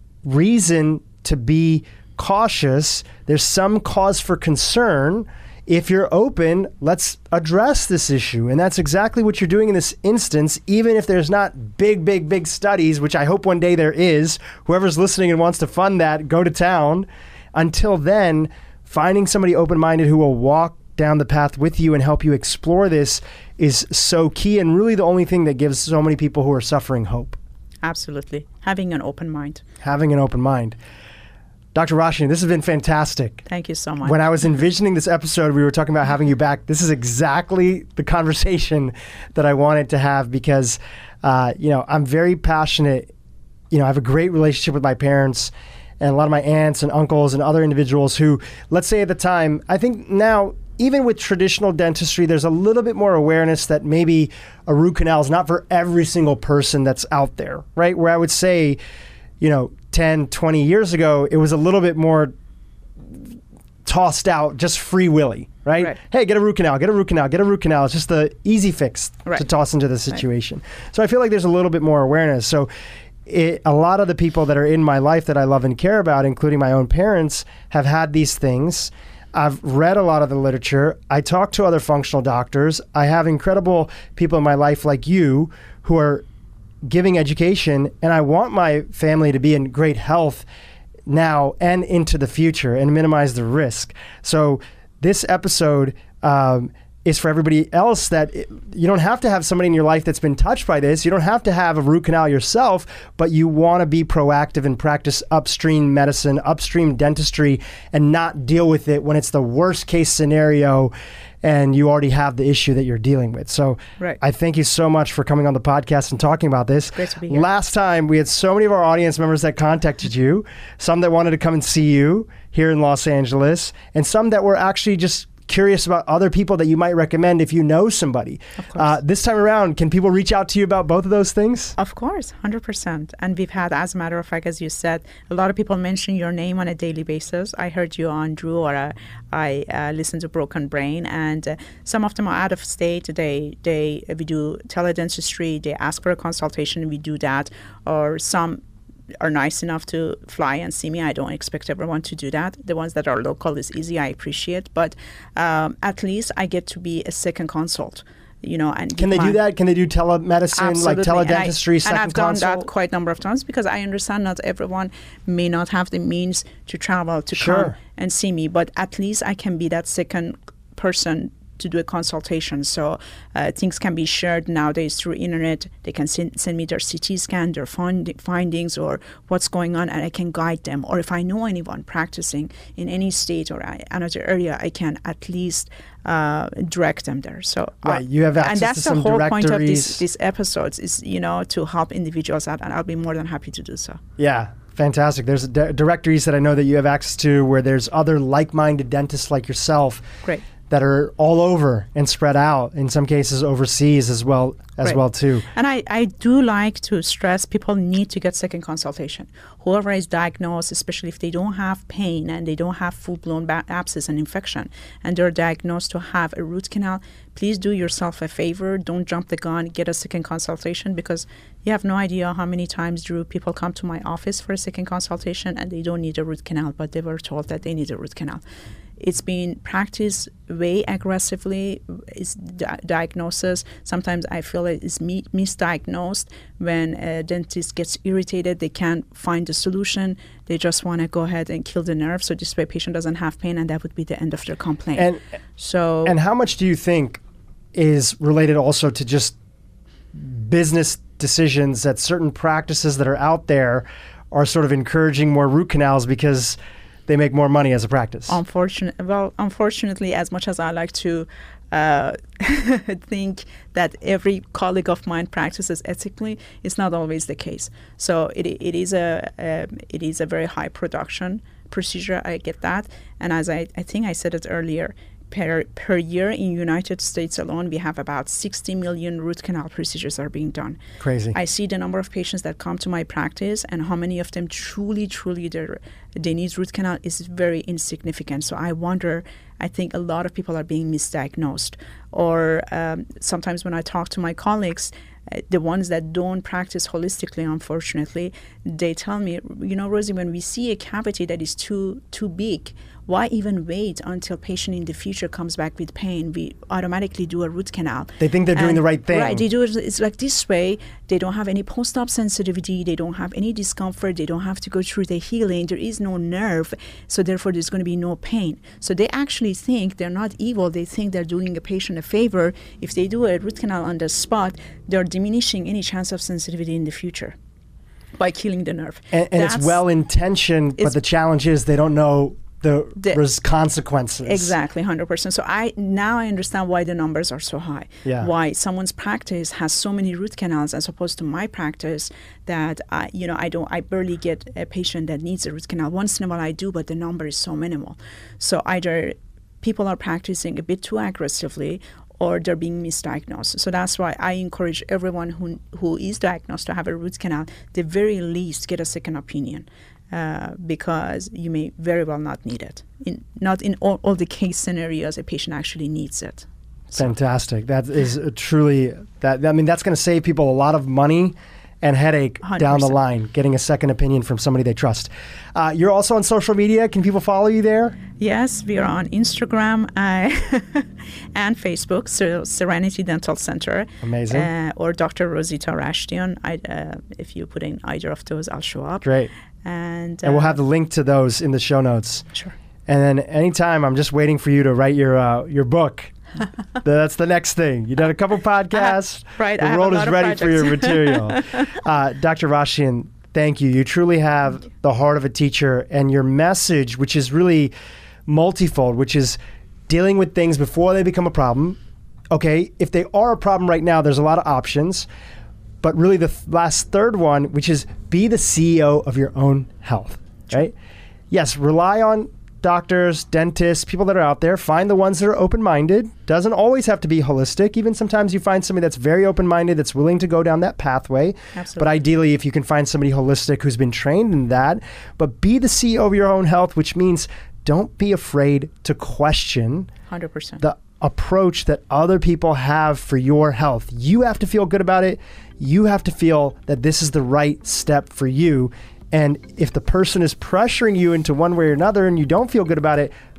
reason to be cautious. There's some cause for concern. If you're open, let's address this issue. And that's exactly what you're doing in this instance, even if there's not big, big, big studies, which I hope one day there is. Whoever's listening and wants to fund that, go to town. Until then, finding somebody open-minded who will walk down the path with you and help you explore this is so key, and really the only thing that gives so many people who are suffering hope. Absolutely. Having an open mind. Having an open mind. Doctor Roshni, this has been fantastic. Thank you so much. When I was envisioning this episode, we were talking about having you back. This is exactly the conversation that I wanted to have because, uh, you know, I'm very passionate. You know, I have a great relationship with my parents and a lot of my aunts and uncles and other individuals who, let's say at the time, I think now, even with traditional dentistry, there's a little bit more awareness that maybe a root canal is not for every single person that's out there, right? Where I would say, you know, ten, twenty years ago, it was a little bit more tossed out, just free willy, right? right? Hey, get a root canal, get a root canal, get a root canal. It's just the easy fix right. to toss into the situation. Right. So I feel like there's a little bit more awareness. So It, a lot of the people that are in my life that I love and care about, including my own parents, have had these things. I've read a lot of the literature. I talk to other functional doctors. I have incredible people in my life like you who are giving education, and I want my family to be in great health now and into the future and minimize the risk. So this episode um, is for everybody else that it, you don't have to have somebody in your life that's been touched by this. You don't have to have a root canal yourself, but you want to be proactive and practice upstream medicine, upstream dentistry, and not deal with it when it's the worst case scenario and you already have the issue that you're dealing with. So right. I thank you so much for coming on the podcast and talking about this. Great to be here. Last time, we had so many of our audience members that contacted you, some that wanted to come and see you here in Los Angeles, and some that were actually just curious about other people that you might recommend if you know somebody. Of course. Uh, this time around, can people reach out to you about both of those things? Of course, one hundred percent. And we've had, as a matter of fact, as you said, a lot of people mention your name on a daily basis. I heard you on Drew, or uh, I uh, listened to Broken Brain, and uh, some of them are out of state. They, they, we do teledentistry. They ask for a consultation. We do that. Or some are nice enough to fly and see me. I don't expect everyone to do that. The ones that are local is easy. I appreciate. But um, at least I get to be a second consult you know, and can they my, do that? Can they do telemedicine, absolutely. like teledentistry, and I, second and I've done consult? that quite a number of times because I understand not everyone may not have the means to travel to Sure. come and see me, but at least I can be that second person to do a consultation. So uh, things can be shared nowadays through internet. They can send, send me their C T scan, their find, findings, or what's going on, and I can guide them. Or if I know anyone practicing in any state or I, another area, I can at least uh, direct them there. So uh, right, you have access and that's to some the whole directories. point of these, these episodes is, you know, to help individuals out, and I'll be more than happy to do so. Yeah. Fantastic. There's di- directories that I know that you have access to where there's other like-minded dentists like yourself. Great. That are all over and spread out, in some cases overseas as well as Right. well too. And I, I do like to stress people need to get second consultation. Whoever is diagnosed, especially if they don't have pain and they don't have full-blown ba- abscess and infection, and they're diagnosed to have a root canal, please do yourself a favor. Don't jump the gun. Get a second consultation because you have no idea how many times, Drew, people come to my office for a second consultation and they don't need a root canal, but they were told that they need a root canal. It's been practiced way aggressively. It's di- diagnosis. Sometimes I feel it is mi- misdiagnosed. When a dentist gets irritated, they can't find the solution. They just want to go ahead and kill the nerve. So this way, patient doesn't have pain, and that would be the end of their complaint. And so, and how much do you think is related also to just business decisions that certain practices that are out there are sort of encouraging more root canals because they make more money as a practice? Unfortunate, well, unfortunately, as much as I like to uh, think that every colleague of mine practices ethically, it's not always the case. So it it is a um, it is a very high production procedure. I get that, and as I, I think I said it earlier. Per, per year in United States alone, we have about sixty million root canal procedures are being done. Crazy. I see the number of patients that come to my practice and how many of them truly, truly they need root canal is very insignificant. So I wonder, I think a lot of people are being misdiagnosed. Or um, sometimes when I talk to my colleagues, uh, the ones that don't practice holistically, unfortunately, they tell me, you know, Rosie, when we see a cavity that is too too big, why even wait until patient in the future comes back with pain? We automatically do a root canal. They think they're doing And- the right thing. Right, they do it. It's like this way. They don't have any post-op sensitivity. They don't have any discomfort. They don't have to go through the healing. There is no nerve, so therefore there's going to be no pain. So they actually think they're not evil. They think they're doing a patient a favor. If they do a root canal on the spot, they're diminishing any chance of sensitivity in the future by killing the nerve. and and it's That's- well-intentioned, but it's- the challenge is they don't know the, The- res- consequences. Exactly, one hundred percent. So I now I understand why the numbers are so high. Yeah. Why someone's practice has so many root canals as opposed to my practice that I, you know, I don't, I barely get a patient that needs a root canal. Once in a while I do, but the number is so minimal. So either people are practicing a bit too aggressively or they're being misdiagnosed. So that's why I encourage everyone who who is diagnosed to have a root canal, the very least get a second opinion. Uh, because you may very well not need it. In, not in all, all the case scenarios, a patient actually needs it. So, Fantastic. That is a truly, that I mean, that's going to save people a lot of money and headache one hundred down the percent. line, getting a second opinion from somebody they trust. Uh, you're also on social media. Can people follow you there? yes, we are on Instagram uh, and Facebook, so Serenity Dental Center. Amazing. Uh, or Doctor Rosita Rashtian. I, uh, if you put in either of those, I'll show up. Great. And, And we'll uh, have the link to those in the show notes. Sure. And then anytime, I'm just waiting for you to write your uh, your book. That's the next thing. You've done a couple podcasts. right, I The have a world is lot of ready for your projects. material. uh, Doctor Rashtian, thank you. You truly have the heart of a teacher, and your message, which is really multifold, which is dealing with things before they become a problem. Okay, if they are a problem right now, there's a lot of options. But really the th- last third one, which is be the C E O of your own health, right? Yes, rely on doctors, dentists, people that are out there. Find the ones that are open-minded. Doesn't always have to be holistic. Even sometimes you find somebody that's very open-minded, that's willing to go down that pathway. Absolutely. But ideally, if you can find somebody holistic who's been trained in that, but be the C E O of your own health, which means don't be afraid to question one hundred percent. the approach that other people have for your health. You have to feel good about it. You have to feel that this is the right step for you. And if the person is pressuring you into one way or another and you don't feel good about it,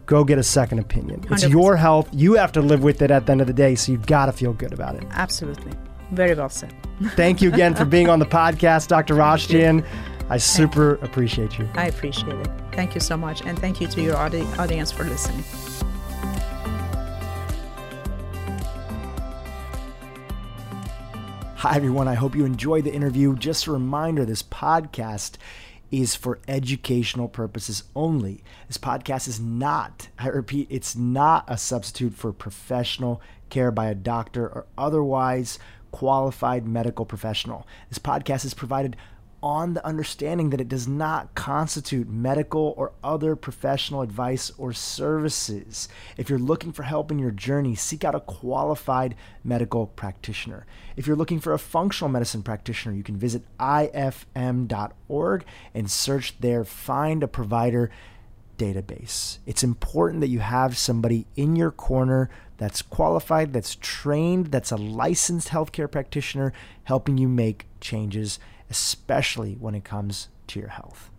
go get a second opinion. It's one hundred percent. your health. You have to live with it at the end of the day, so you've got to feel good about it. Absolutely. Very well said. Thank you again for being on the podcast, Doctor Roshtian. I super appreciate you. I appreciate it. Thank you so much. And thank you to your audi- audience for listening. Hi, everyone. I hope you enjoyed the interview. Just a reminder, this podcast is for educational purposes only. This podcast is not, I repeat, it's not a substitute for professional care by a doctor or otherwise qualified medical professional. This podcast is provided on the understanding that it does not constitute medical or other professional advice or services. If you're looking for help in your journey, seek out a qualified medical practitioner. If you're looking for a functional medicine practitioner, you can visit I F M dot org and search their Find a Provider database. It's important that you have somebody in your corner that's qualified, that's trained, that's a licensed healthcare practitioner helping you make changes, especially when it comes to your health.